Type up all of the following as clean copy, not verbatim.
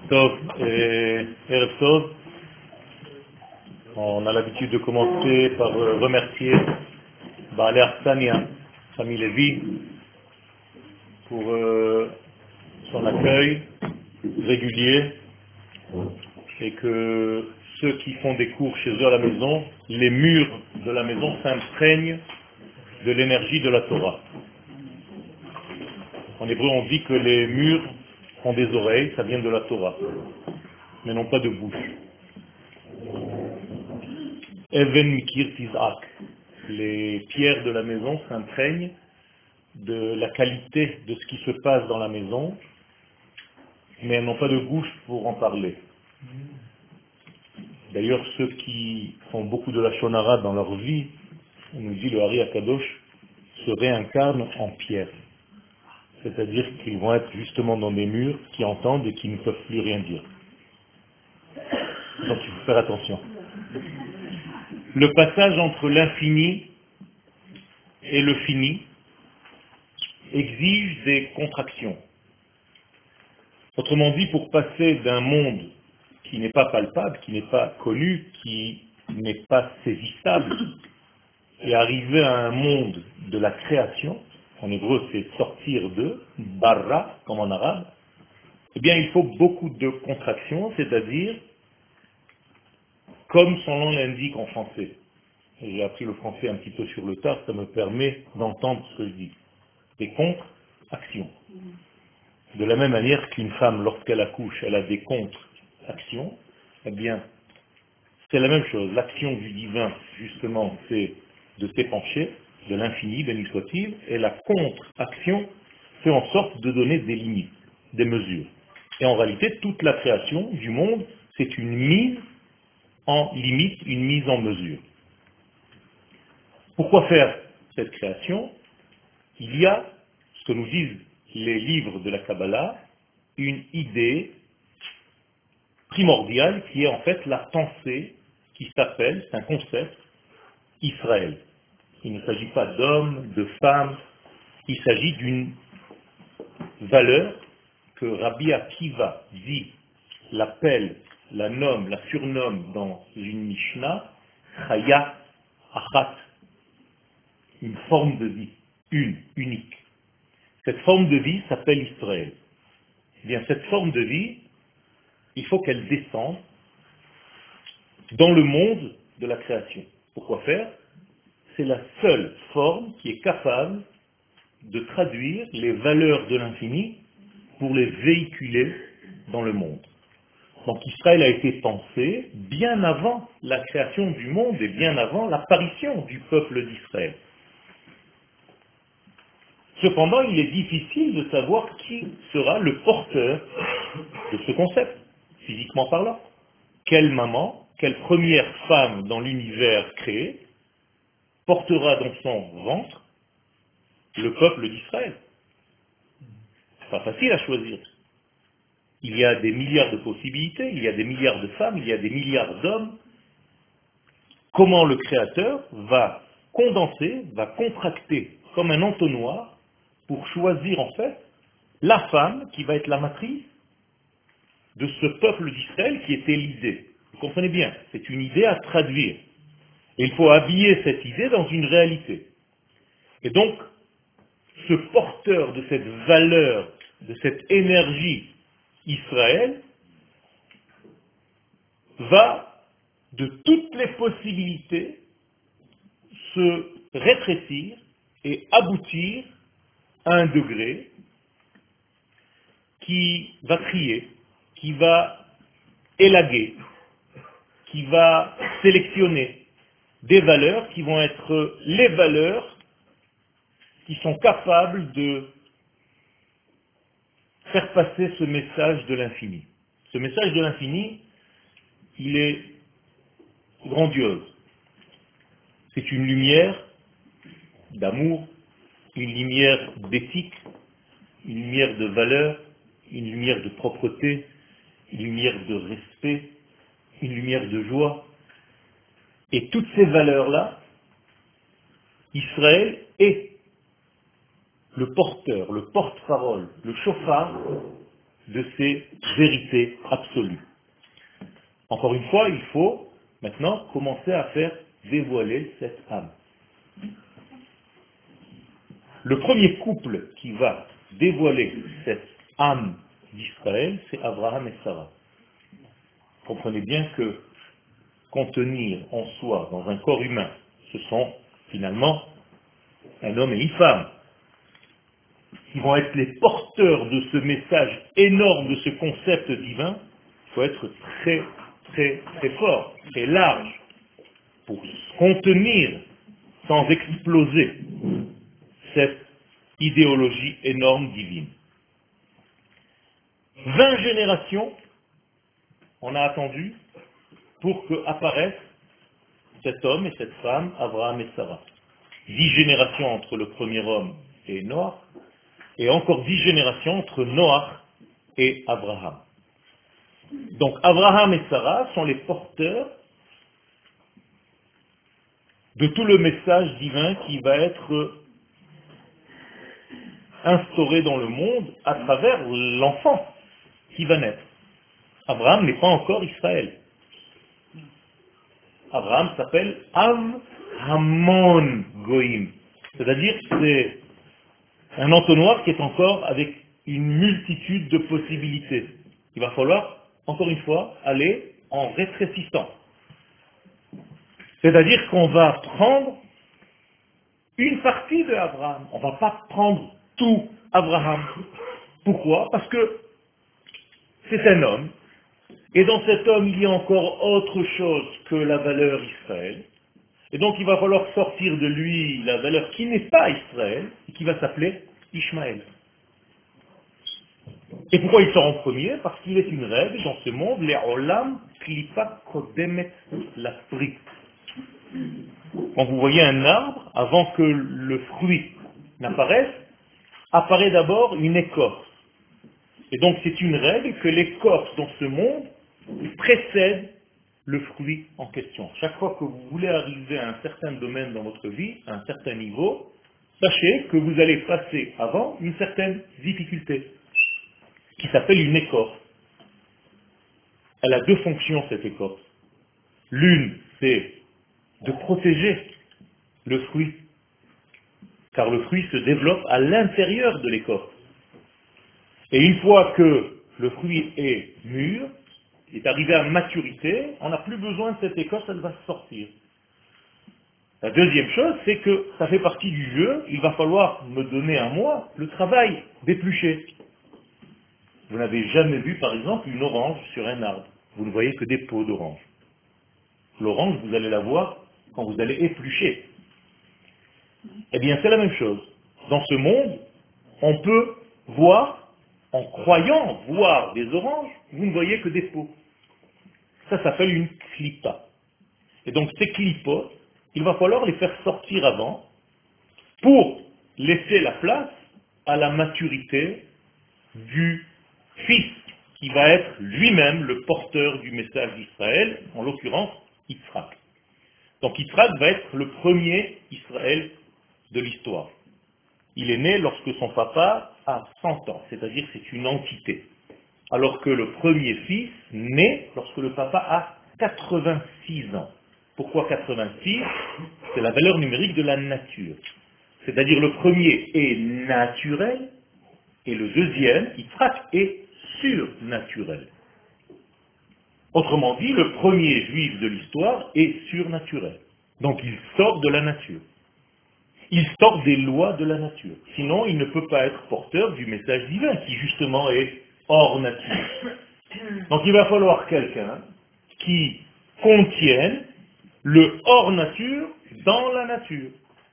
Tov et Erev Tov. On a l'habitude de commencer par remercier Baalei Arsania, famille Lévi, pour son accueil régulier et que ceux qui font des cours chez eux à la maison, les murs de la maison s'imprègnent de l'énergie de la Torah. En hébreu, on dit que les murs ont des oreilles, ça vient de la Torah, mais non pas de bouche. Even Mikir Tizak, les pierres de la maison s'imprègnent de la qualité de ce qui se passe dans la maison, mais elles n'ont pas de bouche pour en parler. D'ailleurs, ceux qui font beaucoup de la shonara dans leur vie, on nous dit le Hari Akadosh, se réincarnent en pierre. C'est-à-dire qu'ils vont être justement dans des murs qui entendent et qui ne peuvent plus rien dire. Donc il faut faire attention. Le passage entre l'infini et le fini exige des contractions. Autrement dit, pour passer d'un monde qui n'est pas palpable, qui n'est pas connu, qui n'est pas saisissable, et arriver à un monde de la création, en hébreu c'est sortir de, barra, comme en arabe, eh bien il faut beaucoup de contractions, c'est-à-dire, comme son nom l'indique en français. J'ai appris le français un petit peu sur le tard, ça me permet d'entendre ce que je dis. Des contre-actions. De la même manière qu'une femme, lorsqu'elle accouche, elle a des contre-actions, eh bien, c'est la même chose. L'action du divin, justement, c'est de s'épancher, de l'infini, béni soit-il, et la contre-action fait en sorte de donner des limites, des mesures. Et en réalité, toute la création du monde, c'est une mise en limite, une mise en mesure. Pourquoi faire cette création? Il y a, ce que nous disent les livres de la Kabbalah, une idée primordiale qui est en fait la pensée qui s'appelle, c'est un concept, Israël. Il ne s'agit pas d'hommes, de femmes, il s'agit d'une valeur que Rabbi Akiva dit, l'appelle, la nomme, la surnomme dans une Mishnah, Chaya Achat, une forme de vie, unique. Cette forme de vie s'appelle Israël. Eh bien, cette forme de vie, il faut qu'elle descende dans le monde de la création. Pourquoi faire? C'est la seule forme qui est capable de traduire les valeurs de l'infini pour les véhiculer dans le monde. Donc Israël a été pensé bien avant la création du monde et bien avant l'apparition du peuple d'Israël. Cependant, il est difficile de savoir qui sera le porteur de ce concept, physiquement parlant. Quelle maman, quelle première femme dans l'univers créé portera dans son ventre le peuple d'Israël? C'est pas facile à choisir. Il y a des milliards de possibilités, il y a des milliards de femmes, il y a des milliards d'hommes. Comment le Créateur va condenser, va contracter comme un entonnoir pour choisir en fait la femme qui va être la matrice de ce peuple d'Israël qui est l'idée. Vous comprenez bien, c'est une idée à traduire. Et il faut habiller cette idée dans une réalité. Et donc, ce porteur de cette valeur, de cette énergie Israël, va de toutes les possibilités se rétrécir et aboutir à un degré qui va crier, qui va élaguer, qui va sélectionner des valeurs qui vont être les valeurs qui sont capables de faire passer ce message de l'infini. Ce message de l'infini, il est grandiose. C'est une lumière d'amour, une lumière d'éthique, une lumière de valeur, une lumière de propreté, une lumière de respect, une lumière de joie. Et toutes ces valeurs-là, Israël est le porteur, le porte-parole, le chauffard de ces vérités absolues. Encore une fois, il faut maintenant commencer à faire dévoiler cette âme. Le premier couple qui va dévoiler cette âme d'Israël, c'est Abraham et Sarah. Comprenez bien que contenir en soi, dans un corps humain, ce sont finalement un homme et une femme qui vont être les porteurs de ce message énorme, de ce concept divin. Il faut être très, très, très fort, très large, pour contenir sans exploser cette idéologie énorme divine. 20 générations, on a attendu pour que apparaisse cet homme et cette femme, Abraham et Sarah. 10 générations entre le premier homme et Noach, et encore 10 générations entre Noach et Abraham. Donc Abraham et Sarah sont les porteurs de tout le message divin qui va être instauré dans le monde à travers l'enfant qui va naître. Abraham n'est pas encore Israël. Abraham s'appelle Hamon Goïm. C'est-à-dire que c'est un entonnoir qui est encore avec une multitude de possibilités. Il va falloir, encore une fois, aller en rétrécissant. C'est-à-dire qu'on va prendre une partie de Abraham. On ne va pas prendre tout Abraham. Pourquoi? Parce que c'est un homme. Et dans cet homme, il y a encore autre chose que la valeur Israël. Et donc il va falloir sortir de lui la valeur qui n'est pas Israël, et qui va s'appeler Ishmaël. Et pourquoi il sort en premier? Parce qu'il est une règle dans ce monde, les olam klipa kodemet la prit. Quand vous voyez un arbre, avant que le fruit n'apparaisse, apparaît d'abord une écorce. Et donc c'est une règle que l'écorce dans ce monde précède le fruit en question. Chaque fois que vous voulez arriver à un certain domaine dans votre vie, à un certain niveau, sachez que vous allez passer avant une certaine difficulté, qui s'appelle une écorce. Elle a deux fonctions, cette écorce. L'une, c'est de protéger le fruit, car le fruit se développe à l'intérieur de l'écorce. Et une fois que le fruit est mûr, est arrivé à maturité, on n'a plus besoin de cette écorce, elle va sortir. La deuxième chose, c'est que ça fait partie du jeu, il va falloir me donner à moi le travail d'éplucher. Vous n'avez jamais vu, par exemple, une orange sur un arbre. Vous ne voyez que des peaux d'orange. L'orange, vous allez la voir quand vous allez éplucher. Eh bien, c'est la même chose. Dans ce monde, on peut voir, en croyant voir des oranges, vous ne voyez que des peaux. Ça s'appelle une clipa. Et donc ces clipos, il va falloir les faire sortir avant pour laisser la place à la maturité du Fils qui va être lui-même le porteur du message d'Israël, en l'occurrence Yitzhak. Donc Yitzhak va être le premier Israël de l'histoire. Il est né lorsque son papa a 100 ans, c'est-à-dire c'est une entité. Alors que le premier fils naît lorsque le papa a 86 ans. Pourquoi 86? C'est la valeur numérique de la nature. C'est-à-dire le premier est naturel et le deuxième, Yitzhak, est surnaturel. Autrement dit, le premier juif de l'histoire est surnaturel. Donc il sort de la nature. Il sort des lois de la nature. Sinon, il ne peut pas être porteur du message divin qui justement est hors nature. Donc il va falloir quelqu'un qui contienne le hors nature dans la nature.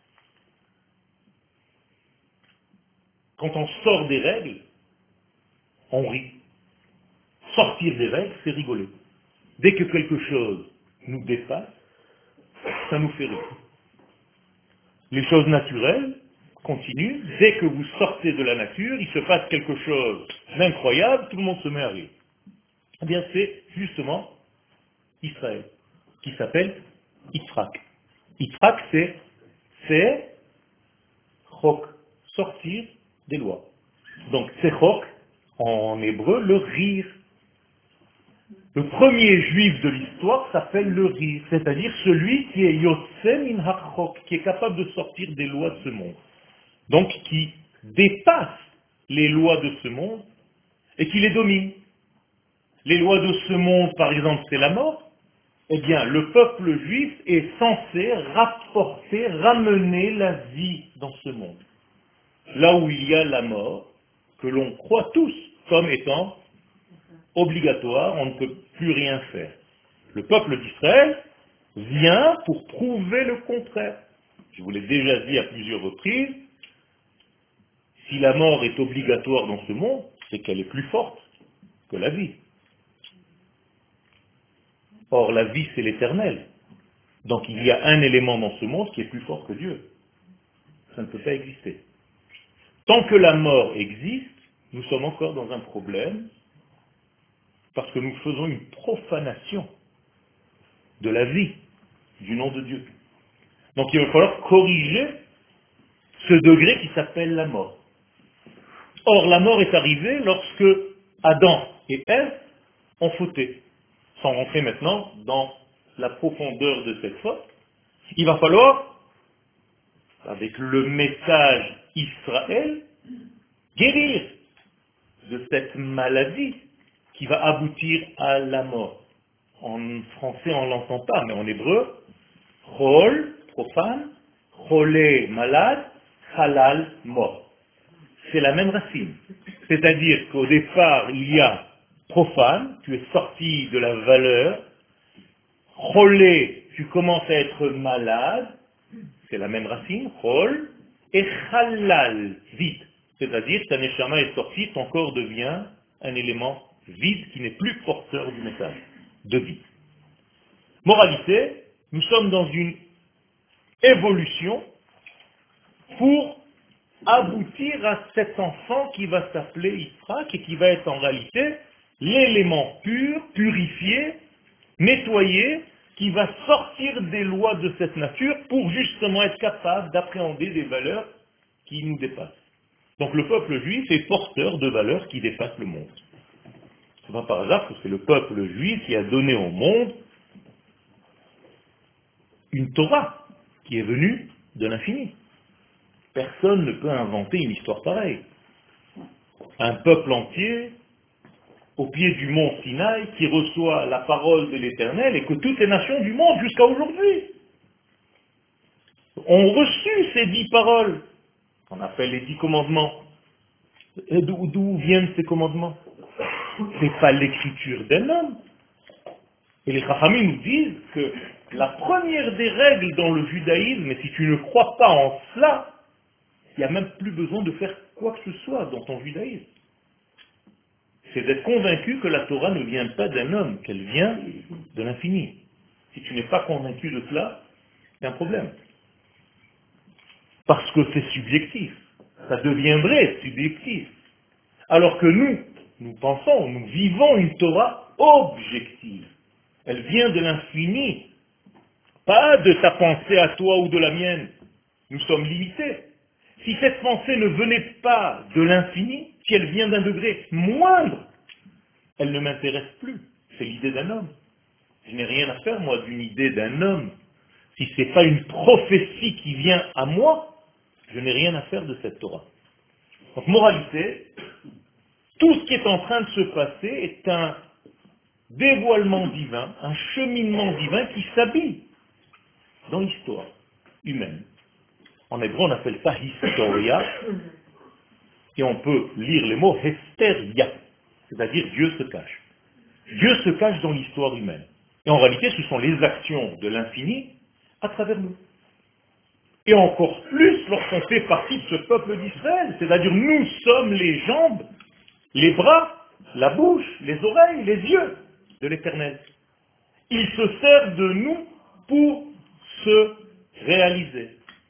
Quand on sort des règles, on rit. Sortir des règles, c'est rigoler. Dès que quelque chose nous dépasse, ça nous fait rire. Les choses naturelles continuent. Dès que vous sortez de la nature, il se passe quelque chose d'incroyable, tout le monde se met à rire. Eh bien, c'est justement Israël, qui s'appelle Yitzhak. Yitzhak, c'est chok, sortir des lois. Donc, c'est chok, En hébreu, le rire. Le premier juif de l'histoire s'appelle le rire, c'est-à-dire celui qui est Yotse min hachok, qui est capable de sortir des lois de ce monde. Donc qui dépasse les lois de ce monde et qui les domine. Les lois de ce monde, par exemple, c'est la mort. Eh bien, le peuple juif est censé rapporter, ramener la vie dans ce monde. Là où il y a la mort, que l'on croit tous comme étant obligatoire, on ne peut plus rien faire. Le peuple d'Israël vient pour prouver le contraire. Je vous l'ai déjà dit à plusieurs reprises, si la mort est obligatoire dans ce monde, c'est qu'elle est plus forte que la vie. Or, la vie, c'est l'éternel. Donc, il y a un élément dans ce monde qui est plus fort que Dieu. Ça ne peut pas exister. Tant que la mort existe, nous sommes encore dans un problème parce que nous faisons une profanation de la vie, du nom de Dieu. Donc, il va falloir corriger ce degré qui s'appelle la mort. Or, la mort est arrivée lorsque Adam et Ève ont fauté. Sans rentrer maintenant dans la profondeur de cette faute, il va falloir, avec le message Israël, guérir de cette maladie qui va aboutir à la mort. En français, on ne l'entend pas, mais en hébreu, chol, profane, cholé, malade, halal, mort. C'est la même racine. C'est-à-dire qu'au départ, il y a profane, tu es sorti de la valeur, cholé, tu commences à être malade, c'est la même racine, chol, et halal, vide. C'est-à-dire que ta neshama est sortie, ton corps devient un élément vide qui n'est plus porteur du message de vie. Moralité, nous sommes dans une évolution pour aboutir à cet enfant qui va s'appeler Yitzhak et qui va être en réalité l'élément pur, purifié, nettoyé, qui va sortir des lois de cette nature pour justement être capable d'appréhender des valeurs qui nous dépassent. Donc le peuple juif est porteur de valeurs qui dépassent le monde. Ce n'est pas par hasard que c'est le peuple juif qui a donné au monde une Torah qui est venue de l'infini. Personne ne peut inventer une histoire pareille. Un peuple entier, au pied du mont Sinaï, qui reçoit la parole de l'Éternel et que toutes les nations du monde jusqu'à aujourd'hui ont reçu ces 10 paroles, qu'on appelle les 10 commandements. Et d'où viennent ces commandements? Ce n'est pas l'écriture d'un homme. Et les Chachamim nous disent que la première des règles dans le judaïsme, et si tu ne crois pas en cela, il n'y a même plus besoin de faire quoi que ce soit dans ton judaïsme. C'est d'être convaincu que la Torah ne vient pas d'un homme, qu'elle vient de l'infini. Si tu n'es pas convaincu de cela, c'est un problème. Parce que c'est subjectif. Ça deviendrait subjectif. Alors que nous pensons, nous vivons une Torah objective. Elle vient de l'infini, pas de ta pensée à toi ou de la mienne. Nous sommes limités. Si cette pensée ne venait pas de l'infini, si elle vient d'un degré moindre, elle ne m'intéresse plus. C'est l'idée d'un homme. Je n'ai rien à faire, moi, d'une idée d'un homme. Si ce n'est pas une prophétie qui vient à moi, je n'ai rien à faire de cette Torah. Donc, moralité, tout ce qui est en train de se passer est un dévoilement divin, un cheminement divin qui s'habille dans l'histoire humaine. En hébreu, on appelle ça historia, et on peut lire les mots hesteria, c'est-à-dire Dieu se cache. Dieu se cache dans l'histoire humaine. Et en réalité, ce sont les actions de l'infini à travers nous. Et encore plus lorsqu'on fait partie de ce peuple d'Israël, c'est-à-dire nous sommes les jambes, les bras, la bouche, les oreilles, les yeux de l'Éternel. Il se sert de nous pour se réaliser.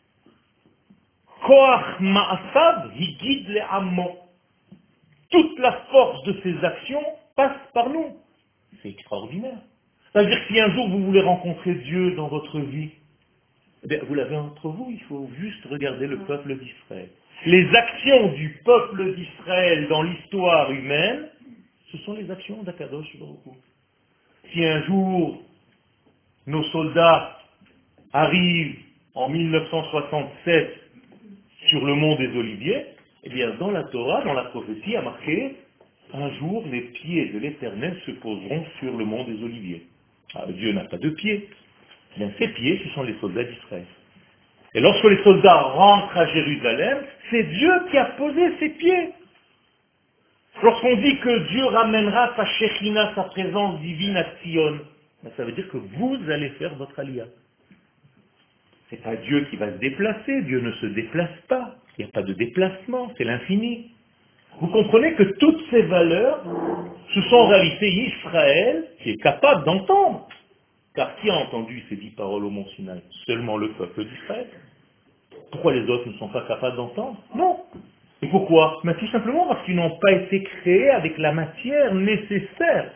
Koach ma'asav higid le'ammo. Toute la force de ses actions passe par nous. C'est extraordinaire. C'est-à-dire que si un jour vous voulez rencontrer Dieu dans votre vie, eh bien, vous l'avez entre vous, il faut juste regarder le peuple d'Israël. Les actions du peuple d'Israël dans l'histoire humaine, ce sont les actions d'Akadosh Baruch Hu. Si un jour nos soldats arrivent en 1967 sur le mont des Oliviers, eh bien dans la Torah, dans la prophétie, a marqué un jour les pieds de l'Éternel se poseront sur le mont des Oliviers. Ah, Dieu n'a pas de pieds. Eh bien, ces pieds, ce sont les soldats d'Israël. Et lorsque les soldats rentrent à Jérusalem, c'est Dieu qui a posé ses pieds. Lorsqu'on dit que Dieu ramènera sa Shekhina, sa présence divine à Sion, ça veut dire que vous allez faire votre aliyah. C'est pas Dieu qui va se déplacer, Dieu ne se déplace pas. Il n'y a pas de déplacement, c'est l'infini. Vous comprenez que toutes ces valeurs, ce sont en réalité Israël qui est capable d'entendre. Car qui a entendu ces 10 paroles au mont Sinaï? Seulement le peuple d'Israël. Pourquoi les autres ne sont pas capables d'entendre? Non. Et pourquoi? Mais tout simplement parce qu'ils n'ont pas été créés avec la matière nécessaire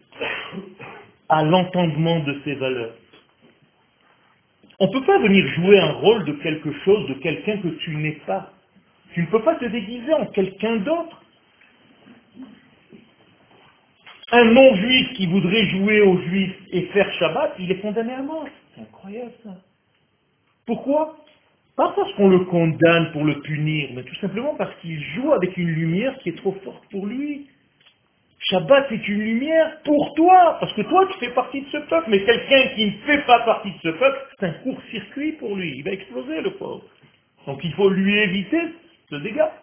à l'entendement de ces valeurs. On ne peut pas venir jouer un rôle de quelque chose, de quelqu'un que tu n'es pas. Tu ne peux pas te déguiser en quelqu'un d'autre. Un non-juif qui voudrait jouer aux juifs et faire Shabbat, il est condamné à mort. C'est incroyable ça. Pourquoi? Pas parce qu'on le condamne pour le punir, mais tout simplement parce qu'il joue avec une lumière qui est trop forte pour lui. Shabbat est une lumière pour toi, parce que toi tu fais partie de ce peuple, mais quelqu'un qui ne fait pas partie de ce peuple, c'est un court-circuit pour lui, il va exploser le pauvre. Donc il faut lui éviter ce dégât.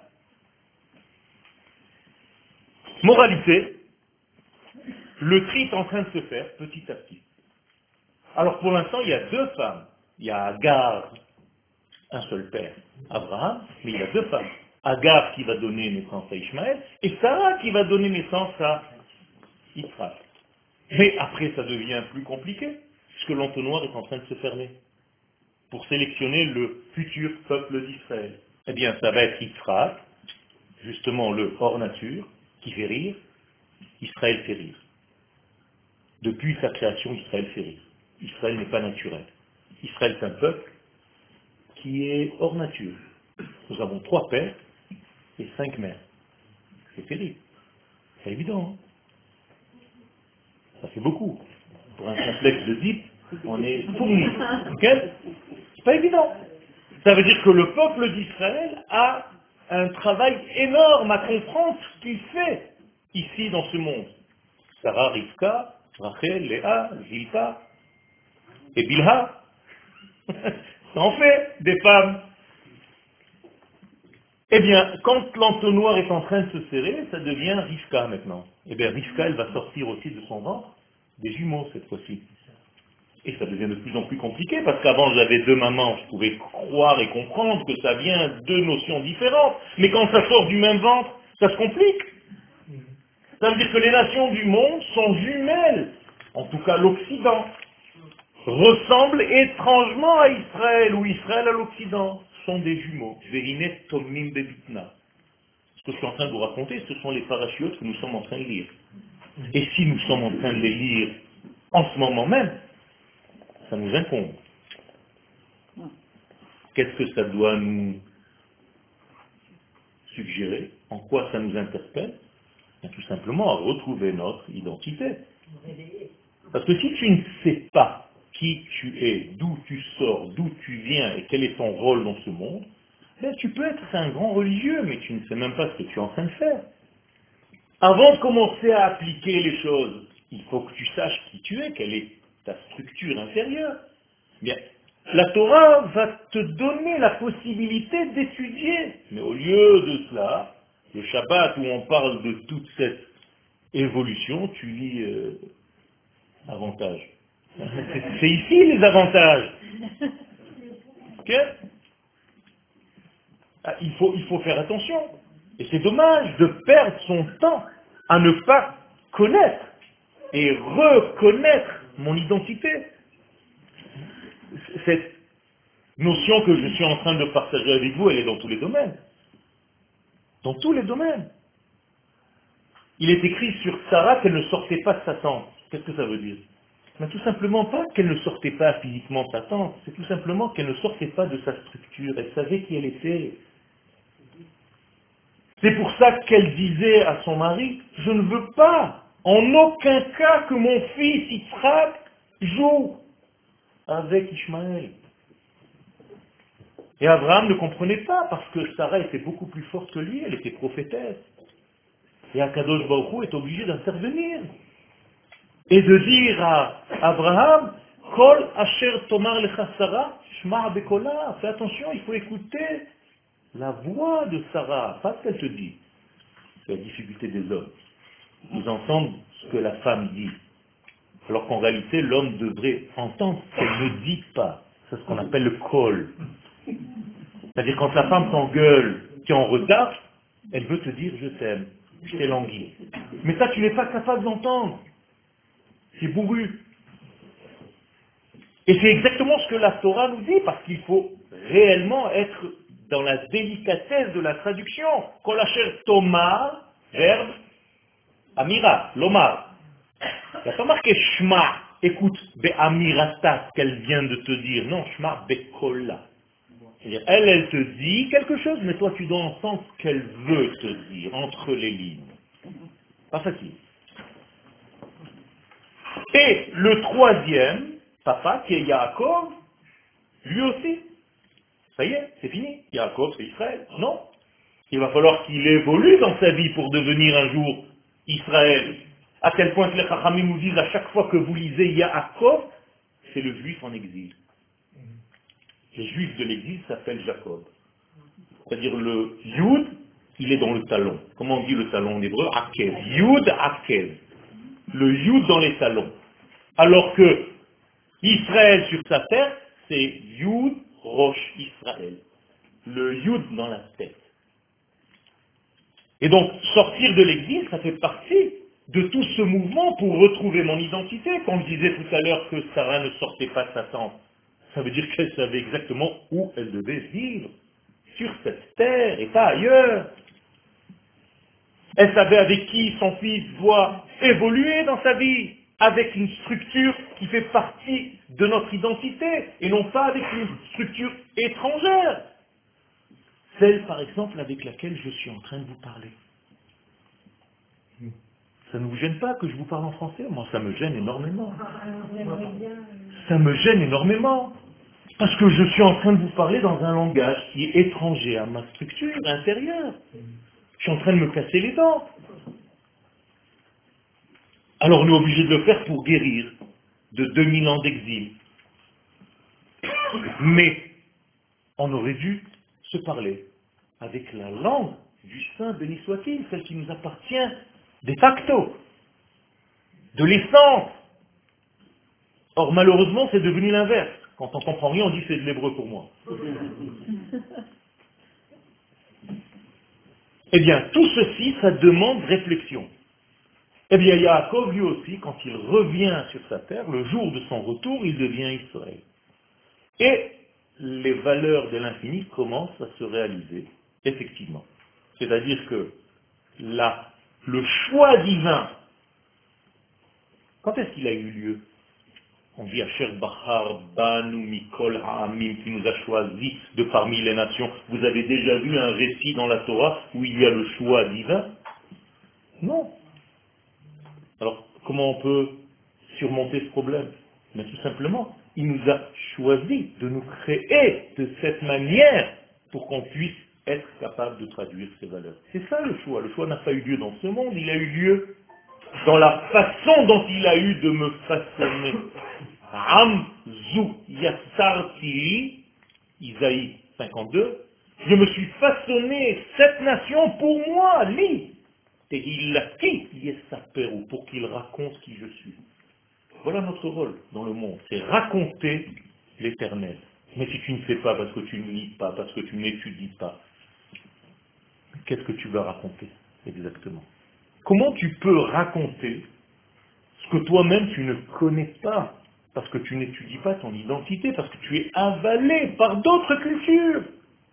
Moralité, le tri est en train de se faire petit à petit. Alors pour l'instant, il y a 2 femmes. Il y a Agar, un seul père, Abraham, mais il y a 2 femmes. Agar qui va donner naissance à Ishmaël, et Sarah qui va donner naissance à Yitzhak. Mais après, ça devient plus compliqué, puisque l'entonnoir est en train de se fermer, pour sélectionner le futur peuple d'Israël. Eh bien, ça va être Yitzhak, justement le hors nature, qui fait rire, Israël fait rire. Depuis sa création, Israël fait rire. Israël n'est pas naturel. Israël est un peuple qui est hors nature. Nous avons 3 pères et 5 mères. C'est terrible. C'est évident. Hein, ça fait beaucoup. Pour un complexe de Deep, on est fourni. Okay? C'est pas évident. Ça veut dire que le peuple d'Israël a un travail énorme à comprendre ce qu'il fait ici dans ce monde. Sarah, Rivka, Rachel, Léa, Zilpa et Bilha. Ça en fait des femmes. Eh bien, quand l'entonnoir est en train de se serrer, ça devient Rivka maintenant. Eh bien, Rivka, elle va sortir aussi de son ventre des jumeaux cette fois-ci. Et ça devient de plus en plus compliqué, parce qu'avant j'avais 2 mamans, je pouvais croire et comprendre que ça vient 2 notions différentes. Mais quand ça sort du même ventre, ça se complique. Ça veut dire que les nations du monde sont jumelles. En tout cas, l'Occident ressemble étrangement à Israël, ou Israël à l'Occident. Ce sont des jumeaux. Veinet tomim bebitna. Ce que je suis en train de vous raconter, ce sont les parachutes que nous sommes en train de lire. Et si nous sommes en train de les lire en ce moment même, ça nous incombe. Qu'est-ce que ça doit nous suggérer? En quoi ça nous interpelle? Bien, tout simplement à retrouver notre identité. Parce que si tu ne sais pas qui tu es, d'où tu sors, d'où tu viens et quel est ton rôle dans ce monde, ben, tu peux être un grand religieux, mais tu ne sais même pas ce que tu es en train de faire. Avant de commencer à appliquer les choses, il faut que tu saches qui tu es, quelle est ta structure intérieure. Bien, la Torah va te donner la possibilité d'étudier. Mais au lieu de cela, le Shabbat où on parle de toute cette évolution, tu lis avantages. C'est ici les avantages. Ok? Ah, il faut faire attention. Et c'est dommage de perdre son temps à ne pas connaître et reconnaître mon identité. Cette notion que je suis en train de partager avec vous, elle est dans tous les domaines. Dans tous les domaines. Il est écrit sur Sarah qu'elle ne sortait pas de sa tente. Qu'est-ce que ça veut dire? Mais tout simplement pas qu'elle ne sortait pas physiquement de sa tente, c'est tout simplement qu'elle ne sortait pas de sa structure. Elle savait qui elle était. C'est pour ça qu'elle disait à son mari, je ne veux pas, en aucun cas, que mon fils Yitzhak joue avec Ishmaël. Et Abraham ne comprenait pas, parce que Sarah était beaucoup plus forte que lui, elle était prophétesse. Et Akadosh Baruch Hu est obligé d'intervenir. Et de dire à Abraham, Kol asher tomar lecha Sarah, shma bekola. Fais attention, il faut écouter la voix de Sarah, pas ce qu'elle te dit. C'est la difficulté des hommes. Ils entendent ce que la femme dit. Alors qu'en réalité, l'homme devrait entendre ce qu'elle ne dit pas. C'est ce qu'on appelle le col. C'est-à-dire quand la femme t'engueule, tu es en retard, elle veut te dire je t'aime, je t'ai langui. Mais ça, tu n'es pas capable d'entendre. C'est bourru. Et c'est exactement ce que la Torah nous dit, parce qu'il faut réellement être dans la délicatesse de la traduction. Kolacher tomar, verbe, amira, lomar. Il n'y a pas marqué shma, écoute, be'amirata, ce qu'elle vient de te dire. Non, shma be'kola. C'est-à-dire, elle te dit quelque chose, mais toi tu dois entendre ce qu'elle veut te dire, entre les lignes. Pas facile. Et le troisième, papa, qui est Yaakov, lui aussi, ça y est, c'est fini. Yaakov, c'est Israël. Non. Il va falloir qu'il évolue dans sa vie pour devenir un jour Israël. À tel point que les Chachamim nous disent à chaque fois que vous lisez Yaakov, c'est le juif en exil. Le juif de l'exil s'appelle Jacob. C'est-à-dire le Yud, il est dans le talon. Comment on dit le talon en hébreu? Akev. Yud, Akev. Le Yud dans les talons. Alors que Israël sur sa terre, c'est Yud, Rosh Israël. Le Yud dans la tête. Et donc, sortir de l'exil, ça fait partie de tout ce mouvement pour retrouver mon identité. Quand je disais tout à l'heure que Sarah ne sortait pas de sa tente, ça veut dire qu'elle savait exactement où elle devait vivre, sur cette terre et pas ailleurs. Elle savait avec qui son fils doit évoluer dans sa vie, avec une structure qui fait partie de notre identité, et non pas avec une structure étrangère. Celle, par exemple, avec laquelle je suis en train de vous parler. Ça ne vous gêne pas que je vous parle en français? Moi, ça me gêne énormément. Ça me gêne énormément. Parce que je suis en train de vous parler dans un langage qui est étranger à ma structure intérieure. Je suis en train de me casser les dents. Alors on est obligé de le faire pour guérir de 2000 ans d'exil. Mais on aurait dû se parler avec la langue du Saint, béni soit-il, celle qui nous appartient de facto, de l'essence. Or malheureusement c'est devenu l'inverse. Quand on ne comprend rien, on dit c'est de l'hébreu pour moi. Eh bien, tout ceci, ça demande réflexion. Eh bien, Yaakov, lui aussi, quand il revient sur sa terre, le jour de son retour, il devient Israël. Et les valeurs de l'infini commencent à se réaliser, effectivement. C'est-à-dire que le choix divin, quand est-ce qu'il a eu lieu? On dit Asher Bachar Banu Mikol Ha'amim, qui nous a choisis de parmi les nations. Vous avez déjà vu un récit dans la Torah où il y a le choix divin? Non. Alors, comment on peut surmonter ce problème? Mais tout simplement, il nous a choisi de nous créer de cette manière pour qu'on puisse être capable de traduire ces valeurs. C'est ça le choix. Le choix n'a pas eu lieu dans ce monde, il a eu lieu dans la façon dont il a eu de me façonner. Am zu yassarti, Isaïe 52, je me suis façonné cette nation pour moi, li. Et il l'a qui pour qu'il raconte qui je suis. Voilà notre rôle dans le monde, c'est raconter l'éternel. Mais si tu ne fais pas parce que tu ne lis pas, parce que tu n'étudies pas, qu'est-ce que tu vas raconter exactement? Comment tu peux raconter ce que toi-même tu ne connais pas, parce que tu n'étudies pas ton identité, parce que tu es avalé par d'autres cultures?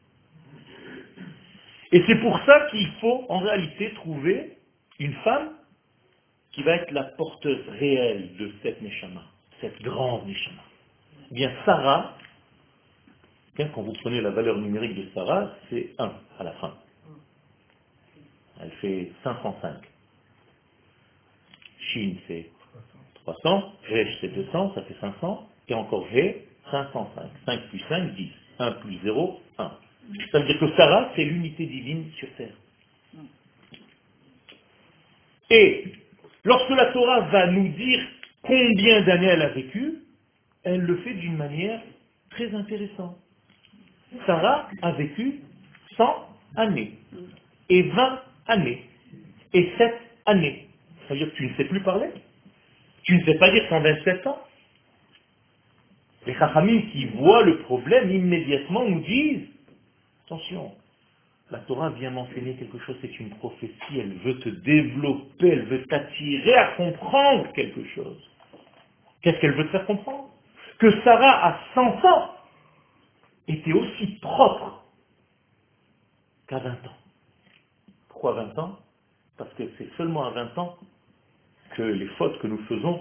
Et c'est pour ça qu'il faut en réalité trouver une femme qui va être la porteuse réelle de cette Neshama, cette grande Neshama. Eh bien, Sarah, quand vous prenez la valeur numérique de Sarah, c'est 1 à la fin. Elle fait 505. Shin, c'est 300. Resh, c'est 200, ça fait 500. Et encore He, 505. 5 plus 5, 10. 1 plus 0, 1. Ça veut dire que Sarah, c'est l'unité divine sur terre. Et lorsque la Torah va nous dire combien d'années elle a vécu, elle le fait d'une manière très intéressante. Sarah a vécu 100 années, et 20 années, et 7 années. Ça veut dire que tu ne sais plus parler. Tu ne sais pas dire 127 ans. Les Chachamim qui voient le problème immédiatement nous disent, attention, la Torah vient m'enseigner quelque chose, c'est une prophétie, elle veut te développer, elle veut t'attirer à comprendre quelque chose. Qu'est-ce qu'elle veut te faire comprendre? Que Sarah, à 100 ans, était aussi propre qu'à 20 ans. Pourquoi 20 ans? Parce que c'est seulement à 20 ans que les fautes que nous faisons,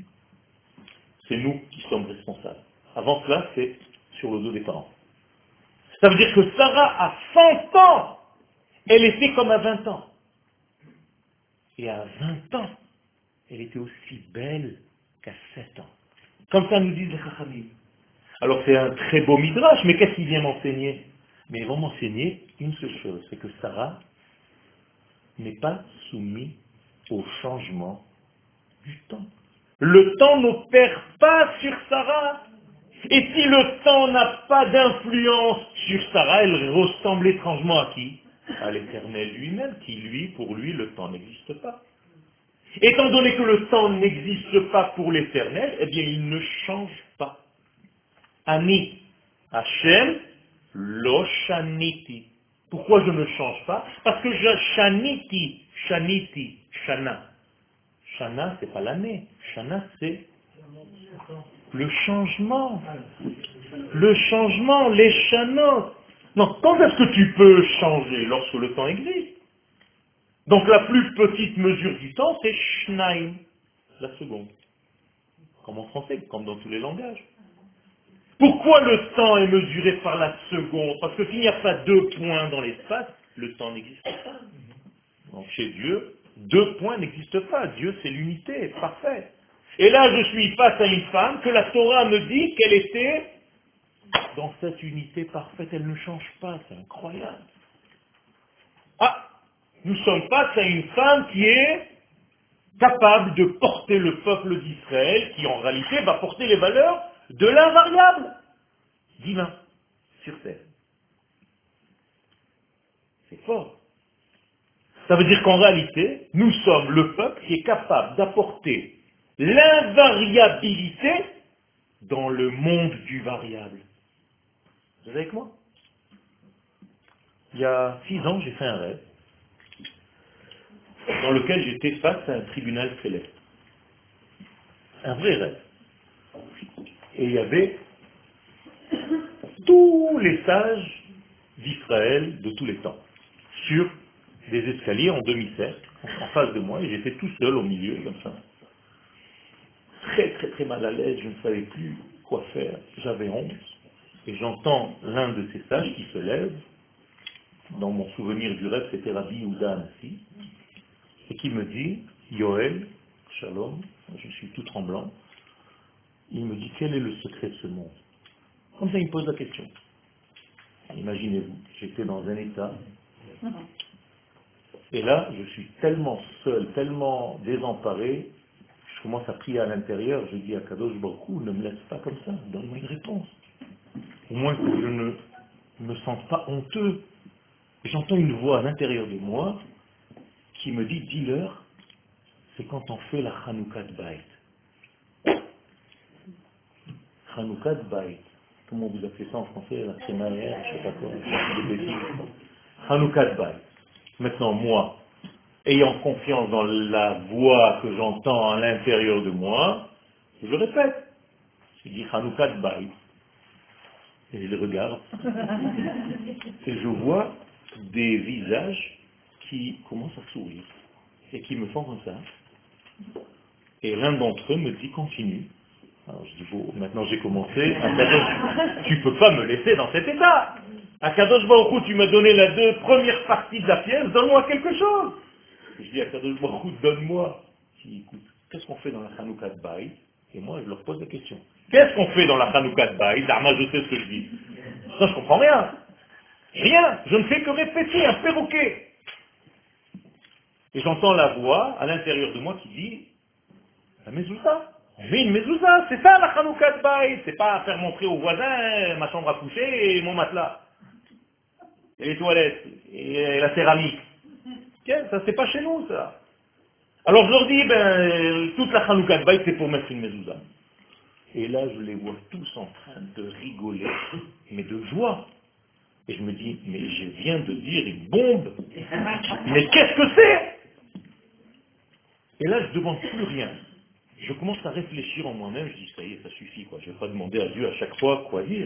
c'est nous qui sommes responsables. Avant cela, c'est sur le dos des parents. Ça veut dire que Sarah, à 100 ans, elle était comme à 20 ans. Et à 20 ans, elle était aussi belle qu'à 7 ans. Comme ça nous disent les Chachamim. Alors c'est un très beau midrash, mais qu'est-ce qu'il vient m'enseigner? Mais ils vont m'enseigner une seule chose, c'est que Sarah n'est pas soumise au changement du temps. Le temps n'opère pas sur Sarah. Et si le temps n'a pas d'influence sur Sarah, elle ressemble étrangement à qui? À l'Éternel lui-même, qui lui, pour lui, le temps n'existe pas. Étant donné que le temps n'existe pas pour l'Éternel, eh bien il ne change pas. Ani, Hachem, lo shaniti. Pourquoi je ne change pas? Parce que je shaniti, shaniti, shana. Shana, c'est pas l'année. Shana, c'est le changement. Le changement, les shanot. Donc, quand est-ce que tu peux changer? Lorsque le temps existe. Donc, la plus petite mesure du temps, c'est shnaim, la seconde. Comme en français, comme dans tous les langages. Pourquoi le temps est mesuré par la seconde? Parce que s'il n'y a pas deux points dans l'espace, le temps n'existe pas. Donc chez Dieu, deux points n'existent pas. Dieu, c'est l'unité, parfaite. Et là, je suis face à une femme que la Torah me dit qu'elle était dans cette unité parfaite. Elle ne change pas, c'est incroyable. Ah, nous sommes face à une femme qui est capable de porter le peuple d'Israël, qui en réalité va porter les valeurs de l'invariable divin sur terre. C'est fort. Ça veut dire qu'en réalité, nous sommes le peuple qui est capable d'apporter l'invariabilité dans le monde du variable. Vous êtes avec moi? Il y a 6 ans, j'ai fait un rêve dans lequel j'étais face à un tribunal céleste. Un vrai rêve. Et il y avait tous les sages d'Israël de tous les temps, sur des escaliers en demi-cercle, en face de moi, et j'étais tout seul au milieu, comme ça. Très très très mal à l'aise, je ne savais plus quoi faire, j'avais honte. Et j'entends l'un de ces sages qui se lève, dans mon souvenir du rêve, c'était Rabbi Yehuda Anassi, et qui me dit, Yoel, Shalom, je suis tout tremblant, il me dit, quel est le secret de ce monde? Comme ça, il me pose la question. Imaginez-vous, j'étais dans un état, et là, je suis tellement seul, tellement désemparé, je commence à prier à l'intérieur, je dis à Kadosh Baruch Hu, ne me laisse pas comme ça, donne-moi une réponse. Au moins que je ne me sente pas honteux. Et j'entends une voix à l'intérieur de moi qui me dit, dis-leur, c'est quand on fait la Hanoukat Bait. Hanoukat Bait. Comment vous appelez ça en français? La crémaillère, je ne sais pas quoi, des bêtises. Hanoukat Bait. Maintenant, moi, ayant confiance dans la voix que j'entends à l'intérieur de moi, je répète. Je dis Hanoukat Bait. Et je les regarde. Et je vois des visages qui commencent à sourire. Et qui me font comme ça. Et l'un d'entre eux me dit continue. Alors je dis bon, maintenant j'ai commencé. Tu ne peux pas me laisser dans cet état. À Kadosh Baruch Hu, tu m'as donné la deux premières parties de la pièce, donne-moi quelque chose. Je dis à Kadosh Baruch Hu, donne-moi. Je dis, écoute, qu'est-ce qu'on fait dans la Hanouka de Baït? Et moi, je leur pose la question. Qu'est-ce qu'on fait dans la Hanouka de Baït? Darma, je sais ce que je dis. Non, je comprends rien. Rien. Je ne fais que répéter un perroquet. Et j'entends la voix à l'intérieur de moi qui dit, la mezouza. On met une mezouza, c'est ça la Hanouka de Baït. C'est pas faire montrer aux voisins ma chambre à coucher et mon matelas. Et les toilettes. Et la céramique. Tiens, ça c'est pas chez nous ça. Alors je leur dis, toute la Hanouka de Baït c'est pour mettre une mezouza. Et là je les vois tous en train de rigoler, mais de joie. Et je me dis, mais je viens de dire une bombe. Mais qu'est-ce que c'est? Et là je ne demande plus rien. Je commence à réfléchir en moi-même, je dis, ça y est, ça suffit, quoi. Je ne vais pas demander à Dieu à chaque fois quoi dire.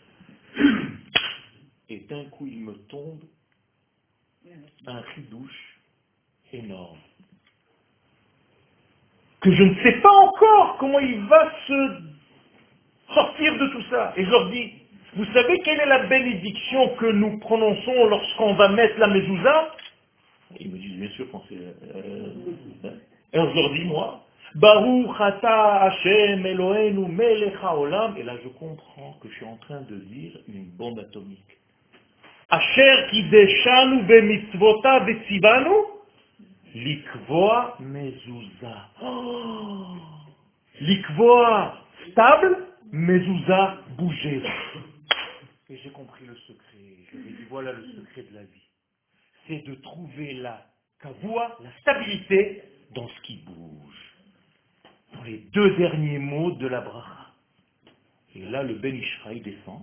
Et d'un coup, il me tombe un ridouche énorme. Que je ne sais pas encore comment il va se sortir de tout ça. Et je leur dis, vous savez quelle est la bénédiction que nous prononçons lorsqu'on va mettre la mezouza? Ils me disent, bien sûr, quand c'est... Alors je leur dis, moi, Baruch ata Hashem Eloheinu melech haolam. Et là, je comprends que je suis en train de dire une bombe atomique. Asher kideshanu bemitzvota vetzivanu likvoa mezouza. Oh, likvoa stable, mezouza bouger. Et j'ai compris le secret. Je lui ai dit, voilà le secret de la vie. C'est de trouver la kavua, la stabilité, dans ce qui bouge. Dans les deux derniers mots de la bracha. Et là, le Ben Ishraï descend,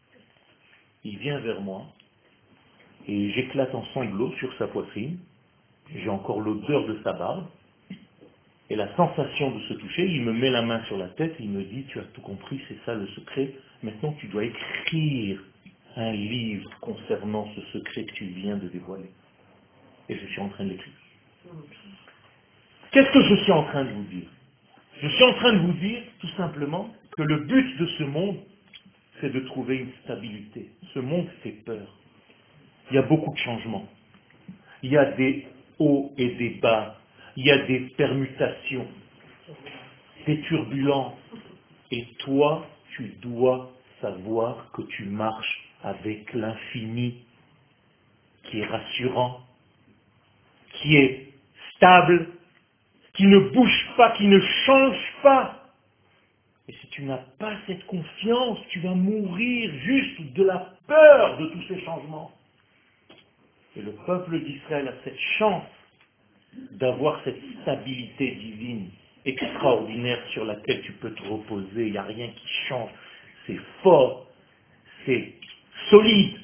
il vient vers moi, et j'éclate en sanglots sur sa poitrine, j'ai encore l'odeur de sa barbe, et la sensation de se toucher, il me met la main sur la tête, et il me dit, tu as tout compris, c'est ça le secret, maintenant tu dois écrire un livre concernant ce secret que tu viens de dévoiler. Et je suis en train de l'écrire. Qu'est-ce que je suis en train de vous dire? Je suis en train de vous dire, tout simplement, que le but de ce monde, c'est de trouver une stabilité. Ce monde fait peur. Il y a beaucoup de changements. Il y a des hauts et des bas. Il y a des permutations, des turbulences. Et toi, tu dois savoir que tu marches avec l'infini, qui est rassurant, qui est stable, qui ne bouge pas, qui ne change pas. Et si tu n'as pas cette confiance, tu vas mourir juste de la peur de tous ces changements. Et le peuple d'Israël a cette chance d'avoir cette stabilité divine extraordinaire sur laquelle tu peux te reposer. Il n'y a rien qui change. C'est fort, c'est solide.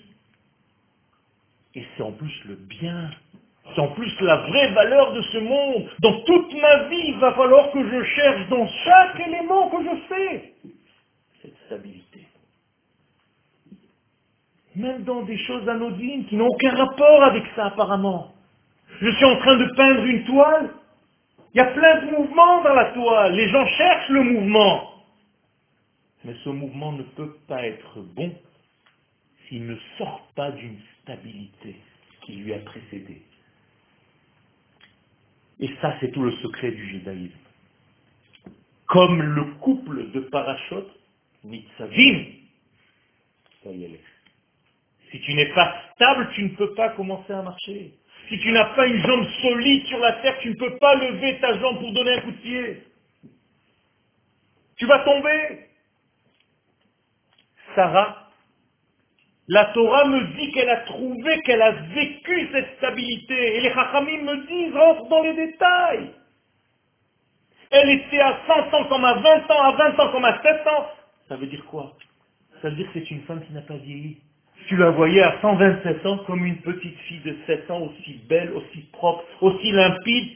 Et c'est en plus le bien. C'est en plus la vraie valeur de ce monde. Dans toute ma vie, il va falloir que je cherche dans chaque élément que je fais cette stabilité. Même dans des choses anodines qui n'ont aucun rapport avec ça apparemment. Je suis en train de peindre une toile. Il y a plein de mouvements dans la toile. Les gens cherchent le mouvement. Mais ce mouvement ne peut pas être bon s'il ne sort pas d'une stabilité qui lui a précédé. Et ça, c'est tout le secret du judaïsme. Comme le couple de parachutes, Nitzavim, ça y est. Si tu n'es pas stable, tu ne peux pas commencer à marcher. Si tu n'as pas une jambe solide sur la terre, tu ne peux pas lever ta jambe pour donner un coup de pied. Tu vas tomber. Sarah, la Torah me dit qu'elle a trouvé, qu'elle a vécu cette stabilité. Et les Chachamim me disent, rentre dans les détails. Elle était à 100 ans comme à 20 ans, à 20 ans comme à 7 ans. Ça veut dire quoi? Ça veut dire que c'est une femme qui n'a pas vieilli. Tu la voyais à 127 ans comme une petite fille de 7 ans, aussi belle, aussi propre, aussi limpide,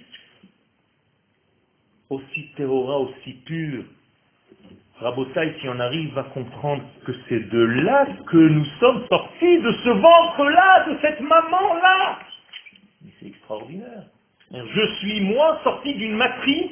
aussi théora, aussi pure. Rabotaï, si on arrive à comprendre que c'est de là que nous sommes sortis, de ce ventre-là, de cette maman-là. Mais c'est extraordinaire. Je suis, moi, sorti d'une matrice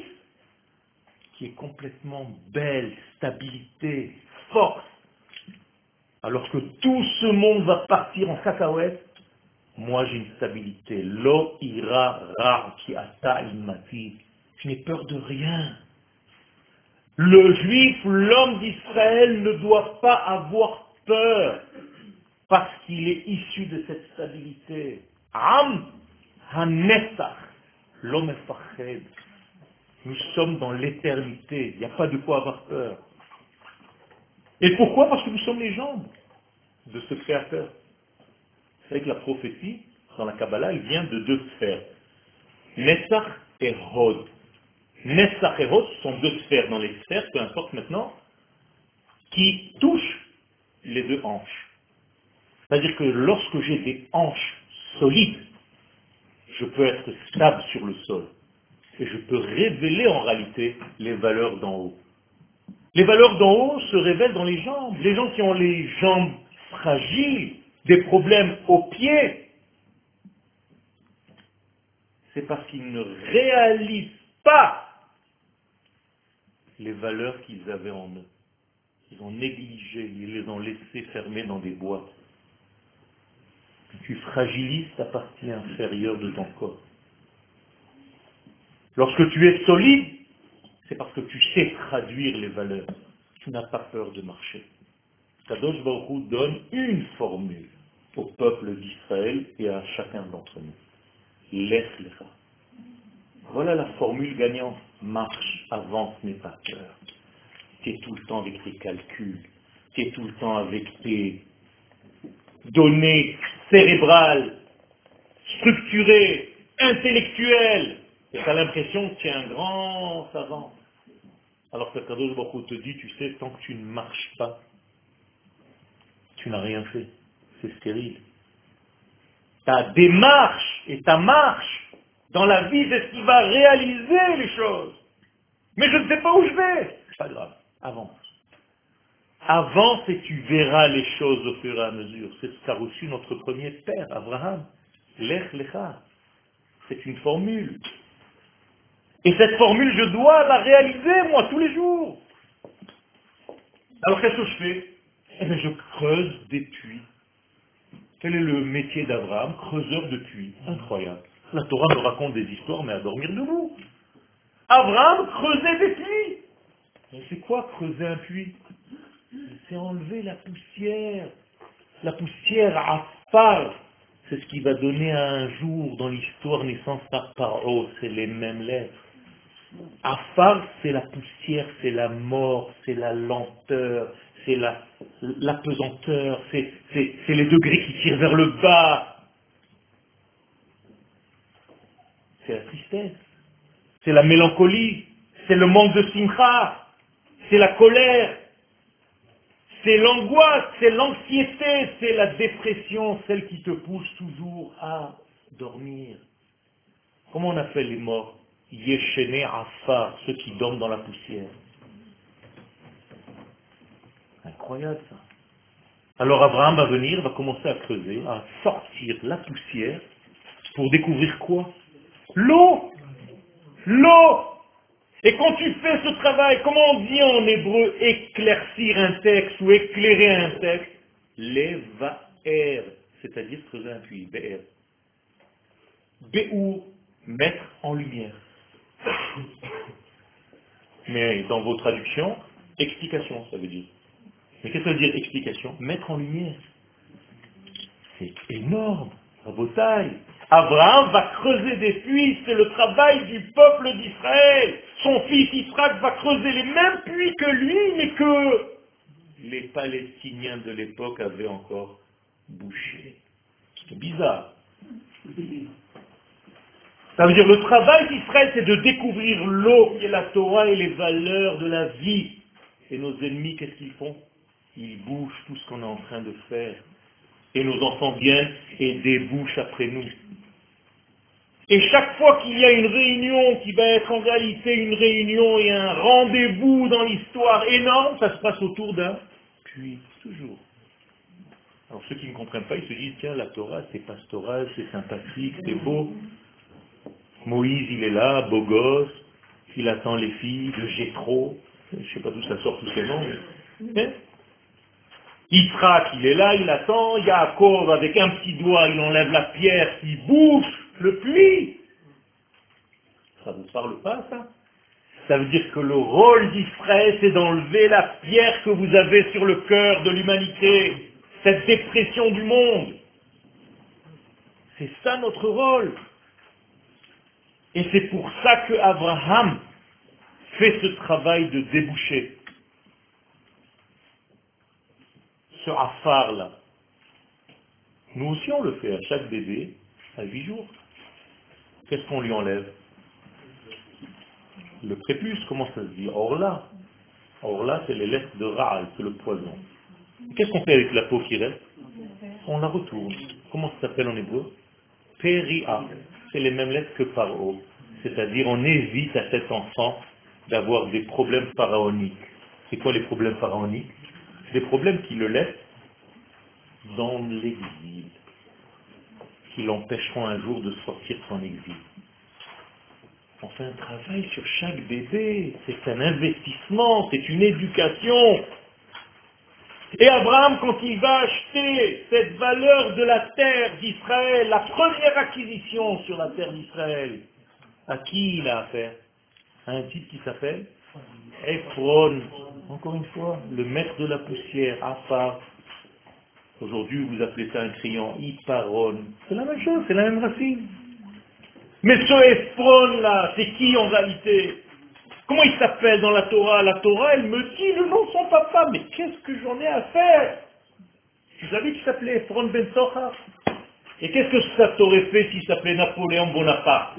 qui est complètement belle, stabilité, force. Alors que tout ce monde va partir en cacahuète, moi j'ai une stabilité. Lo ira ra ki ata ilmati. Je n'ai peur de rien. Le juif, l'homme d'Israël ne doit pas avoir peur parce qu'il est issu de cette stabilité. Am hanesach, l'homme est fached. Nous sommes dans l'éternité. Il n'y a pas de quoi avoir peur. Et pourquoi? Parce que nous sommes les jambes de ce Créateur. Vous savez que la prophétie, dans la Kabbalah, elle vient de deux sphères. Netzach et Hod. Netzach et Hod sont deux sphères dans les sphères, peu importe maintenant, qui touchent les deux hanches. C'est-à-dire que lorsque j'ai des hanches solides, je peux être stable sur le sol. Et je peux révéler en réalité les valeurs d'en haut. Les valeurs d'en haut se révèlent dans les jambes. Les gens qui ont les jambes fragiles, des problèmes aux pieds, c'est parce qu'ils ne réalisent pas les valeurs qu'ils avaient en eux. Ils ont négligé, ils les ont laissés fermer dans des boîtes. Tu fragilises ta partie inférieure de ton corps. Lorsque tu es solide, c'est parce que tu sais traduire les valeurs. Tu n'as pas peur de marcher. Kadosh Baruch Hu donne une formule au peuple d'Israël et à chacun d'entre nous. Laisse lecha. Voilà la formule gagnante. Marche, avance, n'aie pas peur. Tu es tout le temps avec tes calculs. Tu es tout le temps avec tes données cérébrales, structurées, intellectuelles. Et tu as l'impression que tu es un grand savant. Alors que Kadosh Baruch Hu te dit, tu sais, tant que tu ne marches pas, tu n'as rien fait. C'est stérile. Ta démarche et ta marche dans la vie, c'est ce qui va réaliser les choses. Mais je ne sais pas où je vais. C'est pas grave. Avance. Avance et tu verras les choses au fur et à mesure. C'est ce qu'a reçu notre premier père, Abraham. Lech lecha. C'est une formule. Et cette formule, je dois la réaliser, moi, tous les jours. Alors qu'est-ce que je fais? Eh bien, je creuse des puits. Quel est le métier d'Abraham? Creuseur de puits. Incroyable. La Torah me raconte des histoires, mais à dormir debout. Abraham creusait des puits. Mais c'est quoi creuser un puits? C'est enlever la poussière. La poussière à part, c'est ce qui va donner un jour dans l'histoire naissance à Paro, c'est les mêmes lettres. Afar, c'est la poussière, c'est la mort, c'est la lenteur, c'est la pesanteur, c'est les degrés qui tirent vers le bas. C'est la tristesse, c'est la mélancolie, c'est le manque de simcha, c'est la colère, c'est l'angoisse, c'est l'anxiété, c'est la dépression, celle qui te pousse toujours à dormir. Comment on appelle les morts? Yeshene Afar, ceux qui dorment dans la poussière. Incroyable ça. Alors Abraham va venir, va commencer à creuser, à sortir la poussière pour découvrir quoi? L'eau. L'eau. Et quand tu fais ce travail, comment on dit en hébreu éclaircir un texte ou éclairer un texte? Levaer, c'est-à-dire creuser un puits. Be'er. Be'ou, mettre en lumière. Mais dans vos traductions, explication, ça veut dire. Mais qu'est-ce que ça veut dire explication? Mettre en lumière. C'est énorme. Rabotaille. Abraham va creuser des puits, c'est le travail du peuple d'Israël. Son fils Israël va creuser les mêmes puits que lui, mais que les Palestiniens de l'époque avaient encore bouché. C'est bizarre. Ça veut dire le travail d'Israël, c'est de découvrir l'eau qui est la Torah et les valeurs de la vie. Et nos ennemis, qu'est-ce qu'ils font? Ils bougent tout ce qu'on est en train de faire. Et nos enfants viennent et débouchent après nous. Et chaque fois qu'il y a une réunion qui va être en réalité une réunion et un rendez-vous dans l'histoire énorme, ça se passe autour d'un puits, toujours. Alors ceux qui ne comprennent pas, ils se disent, tiens, la Torah, c'est pastoral, c'est sympathique, c'est beau. Moïse, il est là, beau gosse, il attend les filles de Jéthro. Je ne sais pas d'où ça sort tous ces noms, mais... Yitzhak, il est là, il attend. Yaakov, avec un petit doigt, il enlève la pierre, il bouche le puits. Ça ne vous parle pas, ça? Ça veut dire que le rôle d'Israël, c'est d'enlever la pierre que vous avez sur le cœur de l'humanité, cette dépression du monde. C'est ça notre rôle. Et c'est pour ça que Abraham fait ce travail de déboucher. Ce afar-là. Nous aussi on le fait à chaque bébé, à 8 jours. Qu'est-ce qu'on lui enlève? Le prépuce, comment ça se dit? Orla. Orla, c'est les lettres de Raal, c'est le poison. Qu'est-ce qu'on fait avec la peau qui reste? On la retourne. Comment ça s'appelle en hébreu? Péria. C'est les mêmes lettres que paro. C'est-à-dire on évite à cet enfant d'avoir des problèmes pharaoniques. C'est quoi les problèmes pharaoniques? Des problèmes qui le laissent dans l'exil, qui l'empêcheront un jour de sortir de son exil. On fait un travail sur chaque bébé, c'est un investissement, c'est une éducation. Et Abraham, quand il va acheter cette valeur de la terre d'Israël, la première acquisition sur la terre d'Israël, à qui il a affaire? À un type qui s'appelle Ephron. Encore une fois, le maître de la poussière, Afar. Aujourd'hui, vous appelez ça un crayon, Iparon. C'est la même chose, c'est la même racine. Mais ce Ephron-là, c'est qui en réalité? Comment il s'appelle dans la Torah? La Torah, elle me dit le nom de son papa. Mais qu'est-ce que j'en ai à faire? Tu savais qu'il s'appelait Ephron Ben Sochar? Et qu'est-ce que ça t'aurait fait s'il s'appelait Napoléon Bonaparte?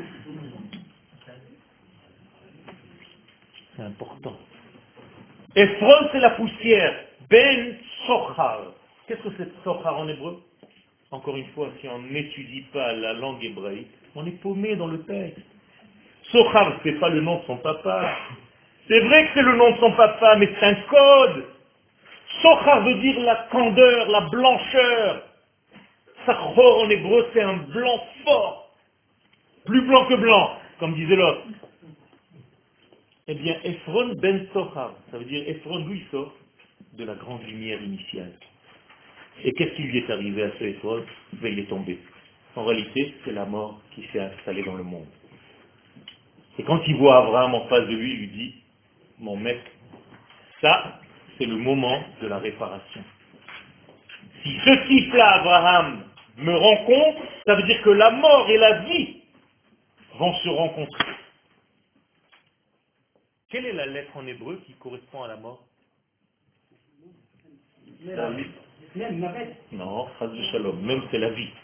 C'est important. Ephron, c'est la poussière. Ben Sochar. Qu'est-ce que c'est Sochar en hébreu? Encore une fois, si on n'étudie pas la langue hébraïque, on est paumé dans le texte. Sochar, c'est pas le nom de son papa. C'est vrai que c'est le nom de son papa, mais c'est un code. Sochar veut dire la candeur, la blancheur. Sachor en hébreu, c'est un blanc fort. Plus blanc que blanc, comme disait l'autre. Eh bien, Ephron ben Sochar, ça veut dire Ephron, d'où il sort? De la grande lumière initiale. Et qu'est-ce qui lui est arrivé à ce Ephron? Il est tombé. En réalité, c'est la mort qui s'est installée dans le monde. Et quand il voit Abraham en face de lui, il lui dit, mon mec, ça, c'est le moment de la réparation. Si ce type-là, Abraham, me rencontre, ça veut dire que la mort et la vie vont se rencontrer. Quelle est la lettre en hébreu qui correspond à la mort? La vie. Non, phrase de shalom, même c'est la vie.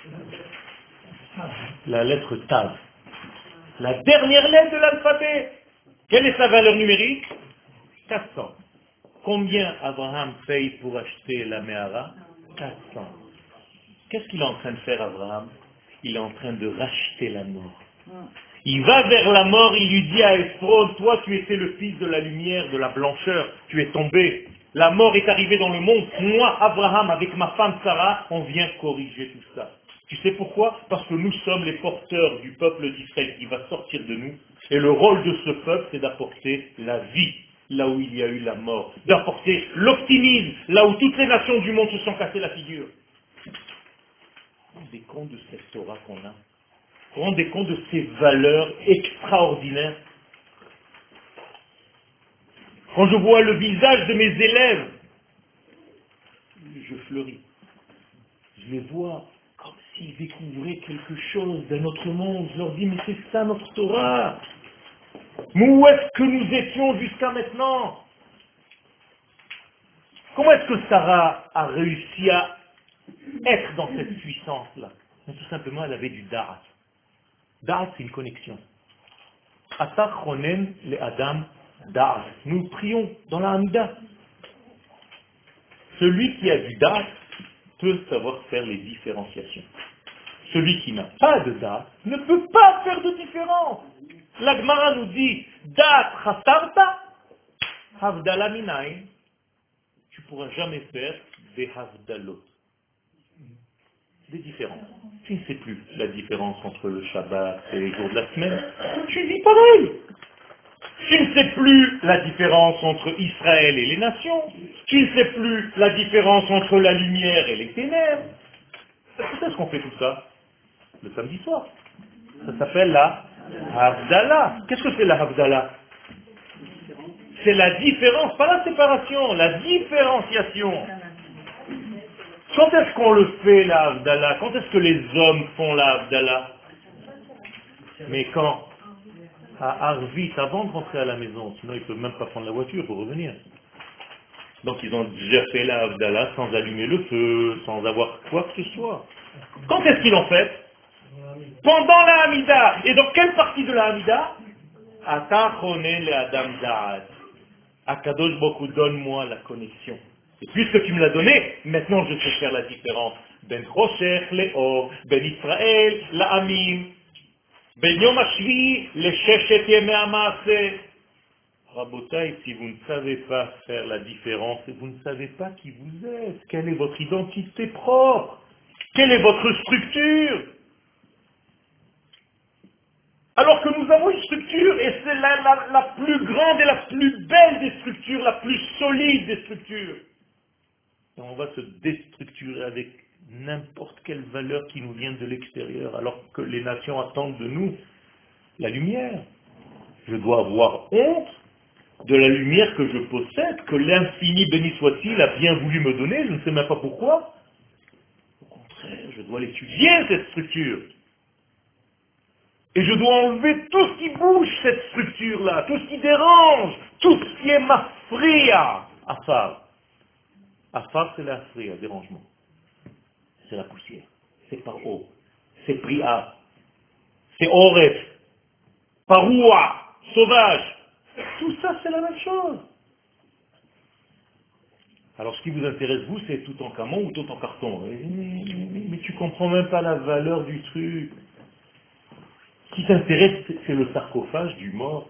La lettre Tav. La dernière lettre de l'alphabet. Quelle est sa valeur numérique? 400. Combien Abraham paye pour acheter la Méhara? 400. Qu'est-ce qu'il est en train de faire, Abraham? Il est en train de racheter la mort. Il va vers la mort, il lui dit à Ephron, toi tu étais le fils de la lumière, de la blancheur, tu es tombé. La mort est arrivée dans le monde. Moi, Abraham, avec ma femme Sarah, on vient corriger tout ça. Tu sais pourquoi? Parce que nous sommes les porteurs du peuple d'Israël qui va sortir de nous. Et le rôle de ce peuple, c'est d'apporter la vie là où il y a eu la mort. D'apporter l'optimisme là où toutes les nations du monde se sont cassées la figure. Vous vous rendez compte de cette Torah qu'on a? Vous vous rendez compte de ces valeurs extraordinaires? Quand je vois le visage de mes élèves, je fleuris. Je les vois comme s'ils découvraient quelque chose d'un autre monde. Je leur dis, mais c'est ça notre Torah. Mais où est-ce que nous étions jusqu'à maintenant? Comment est-ce que Sarah a réussi à être dans cette puissance-là? Tout simplement, elle avait du da'at. Da'at, c'est une connexion. Atar chonen le adam da'at. Nous prions dans la Hamida. Celui qui a du da'at peut savoir faire les différenciations. Celui qui n'a pas de da'at ne peut pas faire de différence. La Gemara nous dit da'at chasarta havdala minayin. Tu ne pourras jamais faire des havdalot, des différences. Tu ne sais plus la différence entre le Shabbat et les jours de la semaine. Tu vis pareil. Tu ne sais plus la différence entre Israël et les nations. Tu ne sais plus la différence entre la lumière et les ténèbres. Pourquoi est-ce qu'on fait tout ça le samedi soir? Ça s'appelle la Havdalah. Qu'est-ce que c'est la Havdalah? C'est la différence, pas la séparation, la différenciation. Quand est-ce qu'on le fait, la Havdalah? Quand est-ce que les hommes font la Havdalah? Mais quand? À Arvit, avant de rentrer à la maison. Sinon, ils ne peuvent même pas prendre la voiture pour revenir. Donc, ils ont déjà fait la Havdalah sans allumer le feu, sans avoir quoi que ce soit. Quand est-ce qu'ils l'ont fait? Pendant la Hamida. Et dans quelle partie de la Hamida? Ata chone le Adam Da'at. Akadosh Baruch Hu, donne-moi la connexion. Et puisque tu me l'as donné, maintenant je sais faire la différence. Ben Choshech le'or, Ben Israël la'amim, Ben Yom HaShvi le'sheshet yemei ha'maaseh. Rabotai, si vous ne savez pas faire la différence, vous ne savez pas qui vous êtes, quelle est votre identité propre, quelle est votre structure. Alors que nous avons une structure, et c'est la plus grande et la plus belle des structures, la plus solide des structures. Et on va se déstructurer avec n'importe quelle valeur qui nous vient de l'extérieur, alors que les nations attendent de nous la lumière. Je dois avoir honte de la lumière que je possède, que l'infini béni soit-il a bien voulu me donner, je ne sais même pas pourquoi. Au contraire, je dois l'étudier, cette structure. Et je dois enlever tout ce qui bouge, cette structure-là, tout ce qui dérange, tout ce qui est mafria. Afar. Afar, c'est la fria, dérangement. C'est la poussière. C'est par eau. C'est pria. C'est oref. Paroua. Sauvage. Tout ça, c'est la même chose. Alors, ce qui vous intéresse, vous, c'est tout en camon ou tout en carton. Mais tu comprends même pas la valeur du truc. Ce qui t'intéresse, c'est le sarcophage du mort.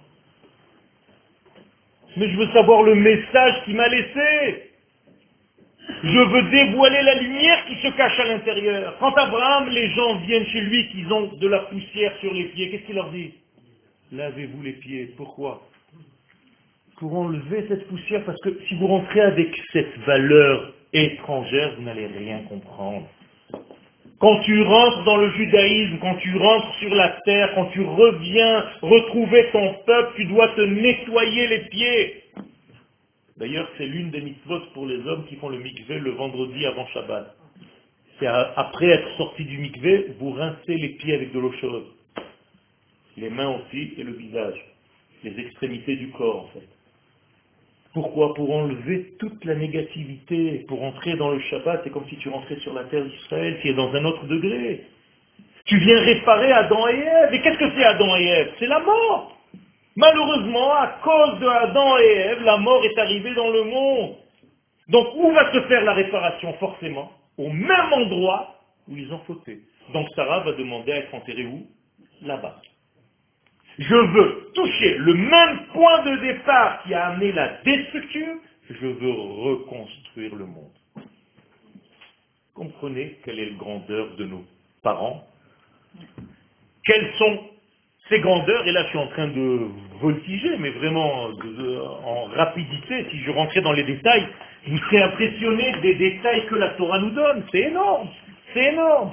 Mais je veux savoir le message qu'il m'a laissé. Je veux dévoiler la lumière qui se cache à l'intérieur. Quand Abraham, les gens viennent chez lui, qu'ils ont de la poussière sur les pieds, qu'est-ce qu'il leur dit? Lavez-vous les pieds. Pourquoi? Pour enlever cette poussière, parce que si vous rentrez avec cette valeur étrangère, vous n'allez rien comprendre. Quand tu rentres dans le judaïsme, quand tu rentres sur la terre, quand tu reviens retrouver ton peuple, tu dois te nettoyer les pieds. D'ailleurs, c'est l'une des mitzvot pour les hommes qui font le mikvé le vendredi avant Shabbat. C'est après être sorti du mikvé, vous rincez les pieds avec de l'eau chaude. Les mains aussi et le visage. Les extrémités du corps, en fait. Pourquoi? Pour enlever toute la négativité. Pour entrer dans le Shabbat, c'est comme si tu rentrais sur la terre d'Israël, qui est dans un autre degré. Tu viens réparer Adam et Ève. Et qu'est-ce que c'est Adam et Ève? C'est la mort. Malheureusement, à cause de Adam et Ève, la mort est arrivée dans le monde. Donc, où va se faire la réparation? Forcément, au même endroit où ils ont fauté. Donc, Sarah va demander à être enterrée où? Là-bas. Je veux toucher le même point de départ qui a amené la destruction. Je veux reconstruire le monde. Comprenez quelle est la grandeur de nos parents? Quelles sont ces grandeurs? Et là, je suis en train de voltiger, mais vraiment en rapidité. Si je rentrais dans les détails, vous serez impressionné des détails que la Torah nous donne. C'est énorme. C'est énorme.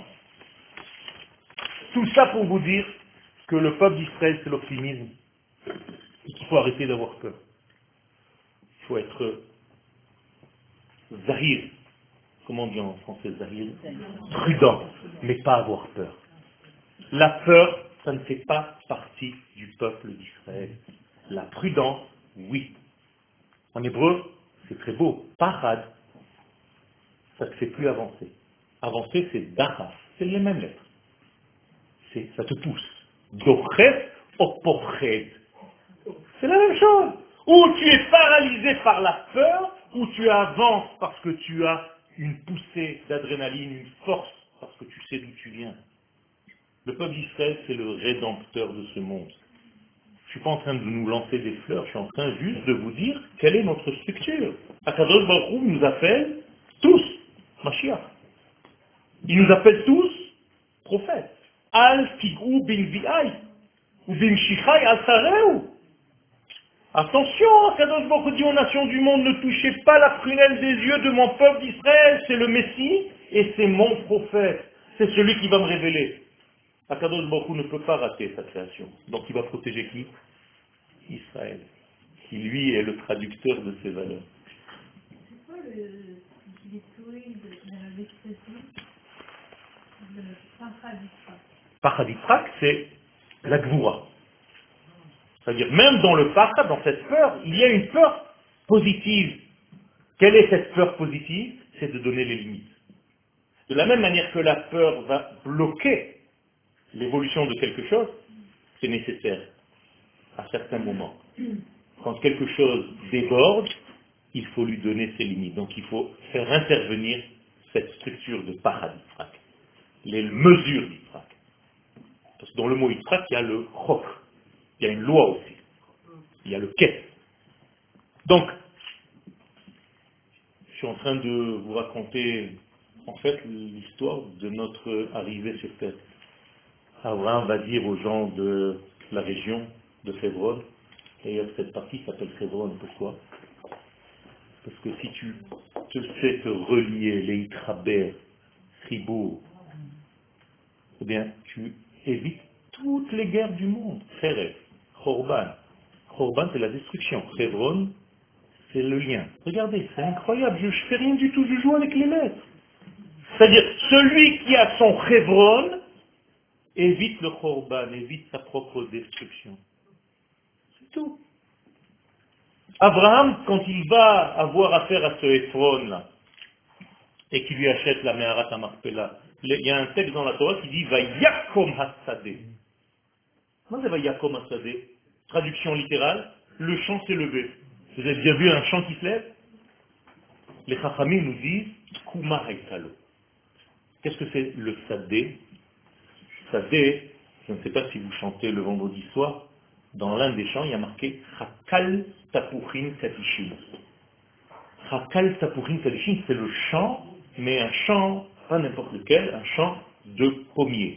Tout ça pour vous dire que le peuple d'Israël, c'est l'optimisme. Et qu'il faut arrêter d'avoir peur. Il faut être zahir. Comment on dit en français zahir? Prudent, mais pas avoir peur. La peur, ça ne fait pas partie du peuple d'Israël. La prudence, oui. En hébreu, c'est très beau. Parad, ça ne te fait plus avancer. Avancer, c'est dara. C'est les mêmes lettres. Ça te pousse. Dochet, opochet. C'est la même chose. Ou tu es paralysé par la peur, ou tu avances parce que tu as une poussée d'adrénaline, une force, parce que tu sais d'où tu viens. Le peuple d'Israël, c'est le rédempteur de ce monde. Je ne suis pas en train de nous lancer des fleurs, je suis en train juste de vous dire quelle est notre structure. Akadosh Baruch Hu nous appelle tous Mashiach. Il nous appelle tous prophètes. Al tigou bin vi'ai, ou bin shichai al sareu. Attention, Kadosh Baruch Hu dit aux nations du monde, ne touchez pas la prunelle des yeux de mon peuple d'Israël, c'est le Messie et c'est mon prophète, c'est celui qui va me révéler. Akadosh Baruch Hu ne peut pas rater sa création. Donc il va protéger qui? Israël, qui lui est le traducteur de ses valeurs. C'est quoi les souhaits de l'expression de Pachaditra? Pachaditrak, c'est la gvoura. C'est-à-dire, même dans le pachad, dans cette peur, il y a une peur positive. Quelle est cette peur positive? C'est de donner les limites. De la même manière que la peur va bloquer l'évolution de quelque chose, c'est nécessaire à certains moments. Quand quelque chose déborde, il faut lui donner ses limites. Donc il faut faire intervenir cette structure de paraditrak, les mesures d'Itrak. Parce que dans le mot Itrak, il y a le chok, il y a une loi aussi, il y a le quai. Donc, je suis en train de vous raconter en fait l'histoire de notre arrivée sur Terre. Abraham va dire aux gens de la région de Hebron, et cette partie s'appelle Hebron, pourquoi? Parce que si tu te fais te relier les Itraber, Fribourg, eh bien tu évites toutes les guerres du monde. Kheref, Khorban. Khorban c'est la destruction. Hebron c'est le lien. Regardez, c'est incroyable, je ne fais rien du tout, je joue avec les lettres. C'est-à-dire, celui qui a son Hebron évite le Khorban, évite sa propre destruction. C'est tout. Abraham, quand il va avoir affaire à ce Ephron-là, et qui lui achète la Meharat Marpella, il y a un texte dans la Torah qui dit Vayakom Hasadeh. Qu'est-ce que Vayakom Hasadeh? Traduction littérale, le champ s'est levé. Vous avez déjà vu un champ qui se lève? Les Chachamim nous disent Kuma Haïtalo. Qu'est-ce que c'est le Sadeh? Sadeh, je ne sais pas si vous chantez le vendredi soir, dans l'un des chants, il y a marqué Hakal Tapuchin Kadishin. Hakal Tapuchin Kadishin, c'est le chant, mais un chant, pas n'importe lequel, un chant de pommier.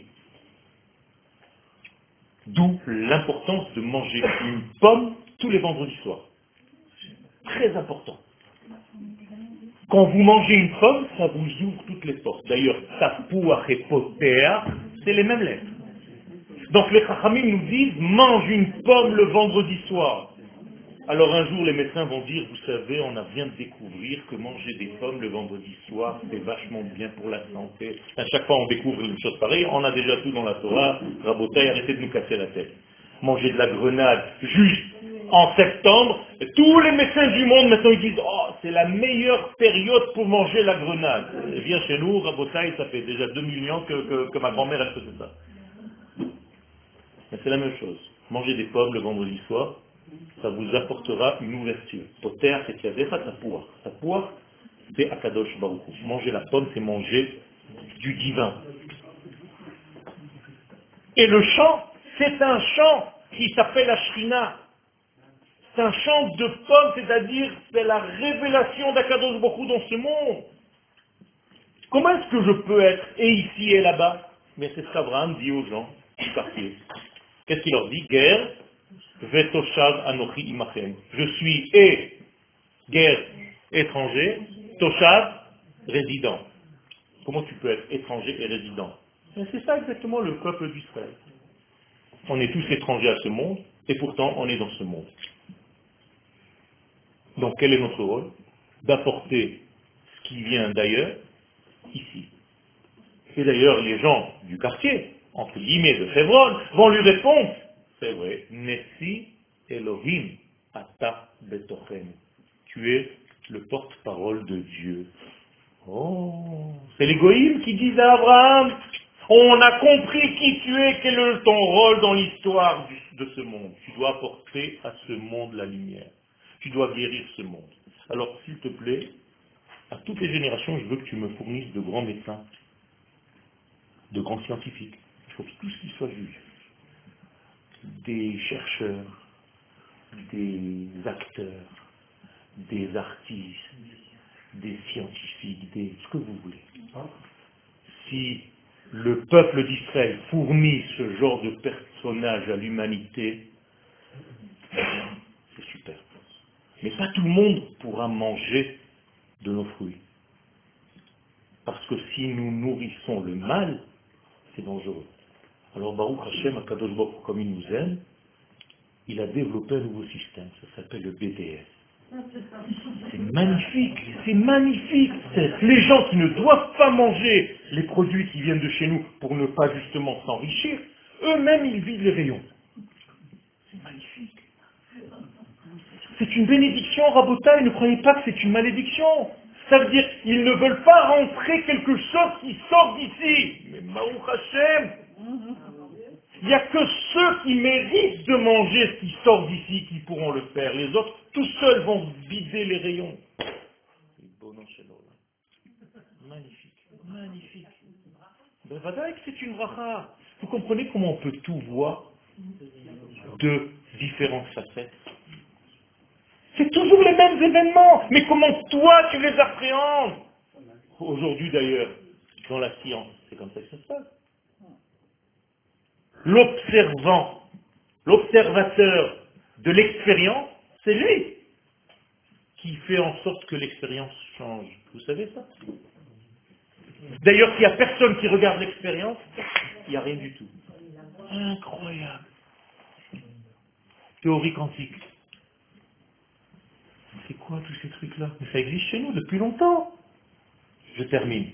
D'où l'importance de manger une pomme tous les vendredis soirs. Très important. Quand vous mangez une pomme, ça vous ouvre toutes les portes. D'ailleurs, Tapuach et Poter, c'est les mêmes lettres. Donc les Chachamim nous disent, mange une pomme le vendredi soir. Alors un jour, les médecins vont dire, vous savez, on vient de découvrir que manger des pommes le vendredi soir, c'est vachement bien pour la santé. À chaque fois, on découvre une chose pareille, on a déjà tout dans la Torah. Rabotaï, arrêtez de nous casser la tête. Manger de la grenade juste en septembre, et tous les médecins du monde maintenant ils disent, oh, c'est la meilleure période pour manger la grenade. Et viens chez nous, Rabotaï, ça fait déjà 2 millions que ma grand-mère elle faisait ça. Mais c'est la même chose. Manger des pommes le vendredi soir, ça vous apportera une ouverture. Poter, c'est Yadecha, Tapouach. Tapouach, c'est Akadosh Baruch Hu. Manger la pomme, c'est manger du divin. Et le chant, c'est un chant qui s'appelle la Shrina. C'est un chant de pomme, c'est-à-dire c'est la révélation d'Akadosh Baruch Hu dans ce monde. Comment est-ce que je peux être et ici et là-bas? Mais c'est ce qu'Abraham dit aux gens du quartier. Qu'est-ce qu'il leur dit? Guerre, Vetoshav Anochi Imachem. Je suis guerre étranger, Toshav résident. Comment tu peux être étranger et résident? Mais c'est ça exactement le peuple d'Israël. On est tous étrangers à ce monde, et pourtant on est dans ce monde. Donc quel est notre rôle? D'apporter ce qui vient d'ailleurs, ici. Et d'ailleurs, les gens du quartier, entre guillemets de Hebron, vont lui répondre, c'est vrai, Nessi Elohim Ata Betochem. Tu es le porte-parole de Dieu. Oh, c'est les goïms qui disent à Abraham, on a compris qui tu es, quel est ton rôle dans l'histoire de ce monde. Tu dois apporter à ce monde la lumière. Tu dois guérir ce monde. Alors, s'il te plaît, à toutes les générations, je veux que tu me fournisses de grands médecins, de grands scientifiques. Il faut tous qu'ils soient juifs. Des chercheurs, des acteurs, des artistes, des scientifiques, ce que vous voulez. Si le peuple d'Israël fournit ce genre de personnage à l'humanité, c'est super. Mais pas tout le monde pourra manger de nos fruits. Parce que si nous nourrissons le mal, c'est dangereux. Alors Baruch Hashem, Akadosh Baruch, comme il nous aime, il a développé un nouveau système, ça s'appelle le BDS. C'est magnifique, c'est magnifique. Les gens qui ne doivent pas manger les produits qui viennent de chez nous pour ne pas justement s'enrichir, eux-mêmes ils vident les rayons. C'est magnifique. C'est une bénédiction, Rabotai, ne croyez pas que c'est une malédiction. Ça veut dire qu'ils ne veulent pas rentrer quelque chose qui sort d'ici. Mais Baruch Hashem, il n'y a que ceux qui méritent de manger ce qui sort d'ici qui pourront le faire. Les autres, tout seuls, vont vider les rayons. Magnifique, magnifique. Ben, Vadaï, c'est une bracha. Vous comprenez comment on peut tout voir de différentes facettes? C'est toujours les mêmes événements, mais comment toi tu les appréhendes? Aujourd'hui d'ailleurs, dans la science, c'est comme ça que ça se passe. L'observant, l'observateur de l'expérience, c'est lui qui fait en sorte que l'expérience change. Vous savez ça? D'ailleurs, s'il n'y a personne qui regarde l'expérience, il n'y a rien du tout. Incroyable. Théorie quantique. C'est quoi tous ces trucs-là? Mais ça existe chez nous depuis longtemps. Je termine.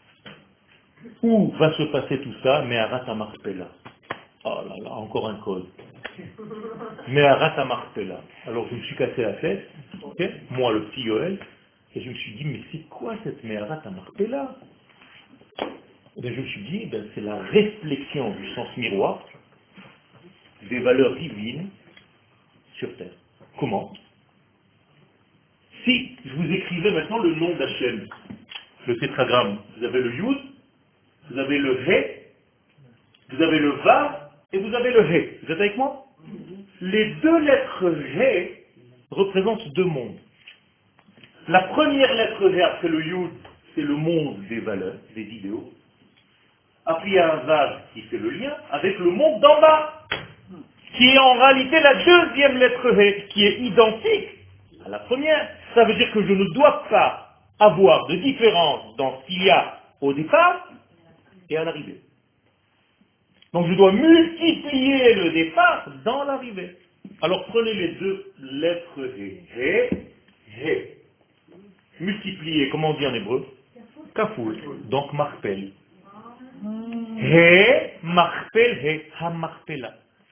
Où va se passer tout ça? Me'arat Marpella. Oh là là, encore un code. Me'arat Marpella. Alors je me suis cassé la tête, okay, moi le petit Yoel, et je me suis dit, mais c'est quoi cette Me'arat Marpella? Et bien, je me suis dit, ben, c'est la réflexion du sens miroir des valeurs divines sur Terre. Comment? Si je vous écrivais maintenant le nom d'Hachem, le tétragramme, vous avez le Yud, vous avez le He, vous avez le Vav, et vous avez le He. Vous êtes avec moi? Les deux lettres He représentent deux mondes. La première lettre He après le Yud, c'est le monde des valeurs, des idéaux. Après il y a un Vav qui fait le lien avec le monde d'en bas, qui est en réalité la deuxième lettre He, qui est identique à la première. Ça veut dire que je ne dois pas avoir de différence dans ce qu'il y a au départ et à l'arrivée. Donc je dois multiplier le départ dans l'arrivée. Alors prenez les deux lettres He, He. Multiplier, comment on dit en hébreu? Kafoul, donc marpel. He, marpel, He, ha-marpela.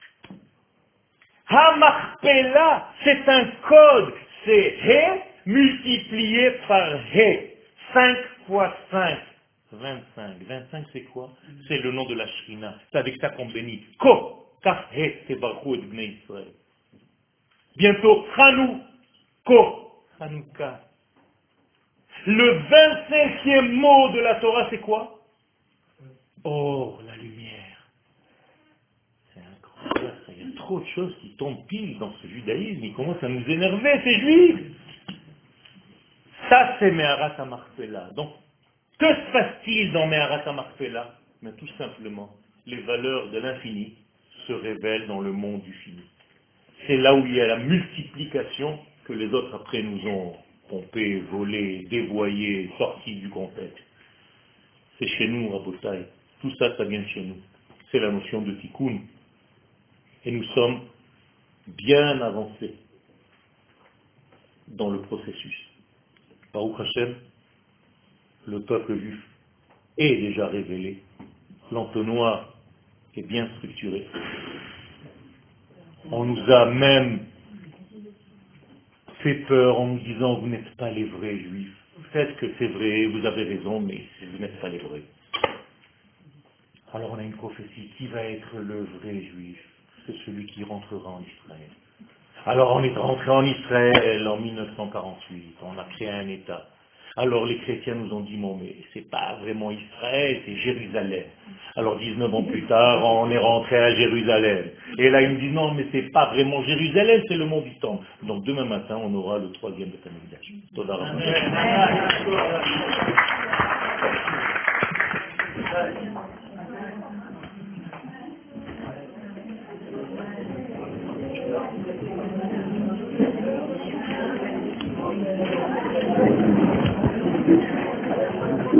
Ha-marpela, c'est un code. C'est He multiplié par He. 5 fois 5. 25. 25 c'est quoi? C'est le nom de la Shrina. C'est avec ça qu'on bénit. Ko, kaf He, c'est Baruch et Bnei Israël. Bientôt, Chanou, Ko, Hanouka. Le 25e mot de la Torah, c'est quoi? Oh, la lumière. C'est incroyable. Il y a trop de choses qui tombent pile dans ce judaïsme. Ils commencent à nous énerver, ces juifs. Ça, c'est Me'arat HaMarpela. Donc, que se passe-t-il dans Me'arat HaMarpela? Mais tout simplement, les valeurs de l'infini se révèlent dans le monde du fini. C'est là où il y a la multiplication que les autres après nous ont pompé, volé, dévoyé, sorti du contexte. C'est chez nous, Rabotai. Tout ça, ça vient de chez nous. C'est la notion de tikkun. Et nous sommes bien avancés dans le processus. Baruch Hashem, le peuple juif est déjà révélé. L'entonnoir est bien structuré. On nous a même fait peur en nous disant vous n'êtes pas les vrais juifs. Peut-être que c'est vrai, vous avez raison, mais vous n'êtes pas les vrais. Alors on a une prophétie, qui va être le vrai juif? C'est celui qui rentrera en Israël. Alors on est rentré en Israël en 1948, on a créé un État. Alors les chrétiens nous ont dit, non mais c'est pas vraiment Israël, c'est Jérusalem. Alors 19 ans plus tard, on est rentré à Jérusalem. Et là ils me disent, non mais c'est pas vraiment Jérusalem, c'est le mont du Temple. Donc demain matin, on aura le 3e de Tamigdash. Toda Rabba.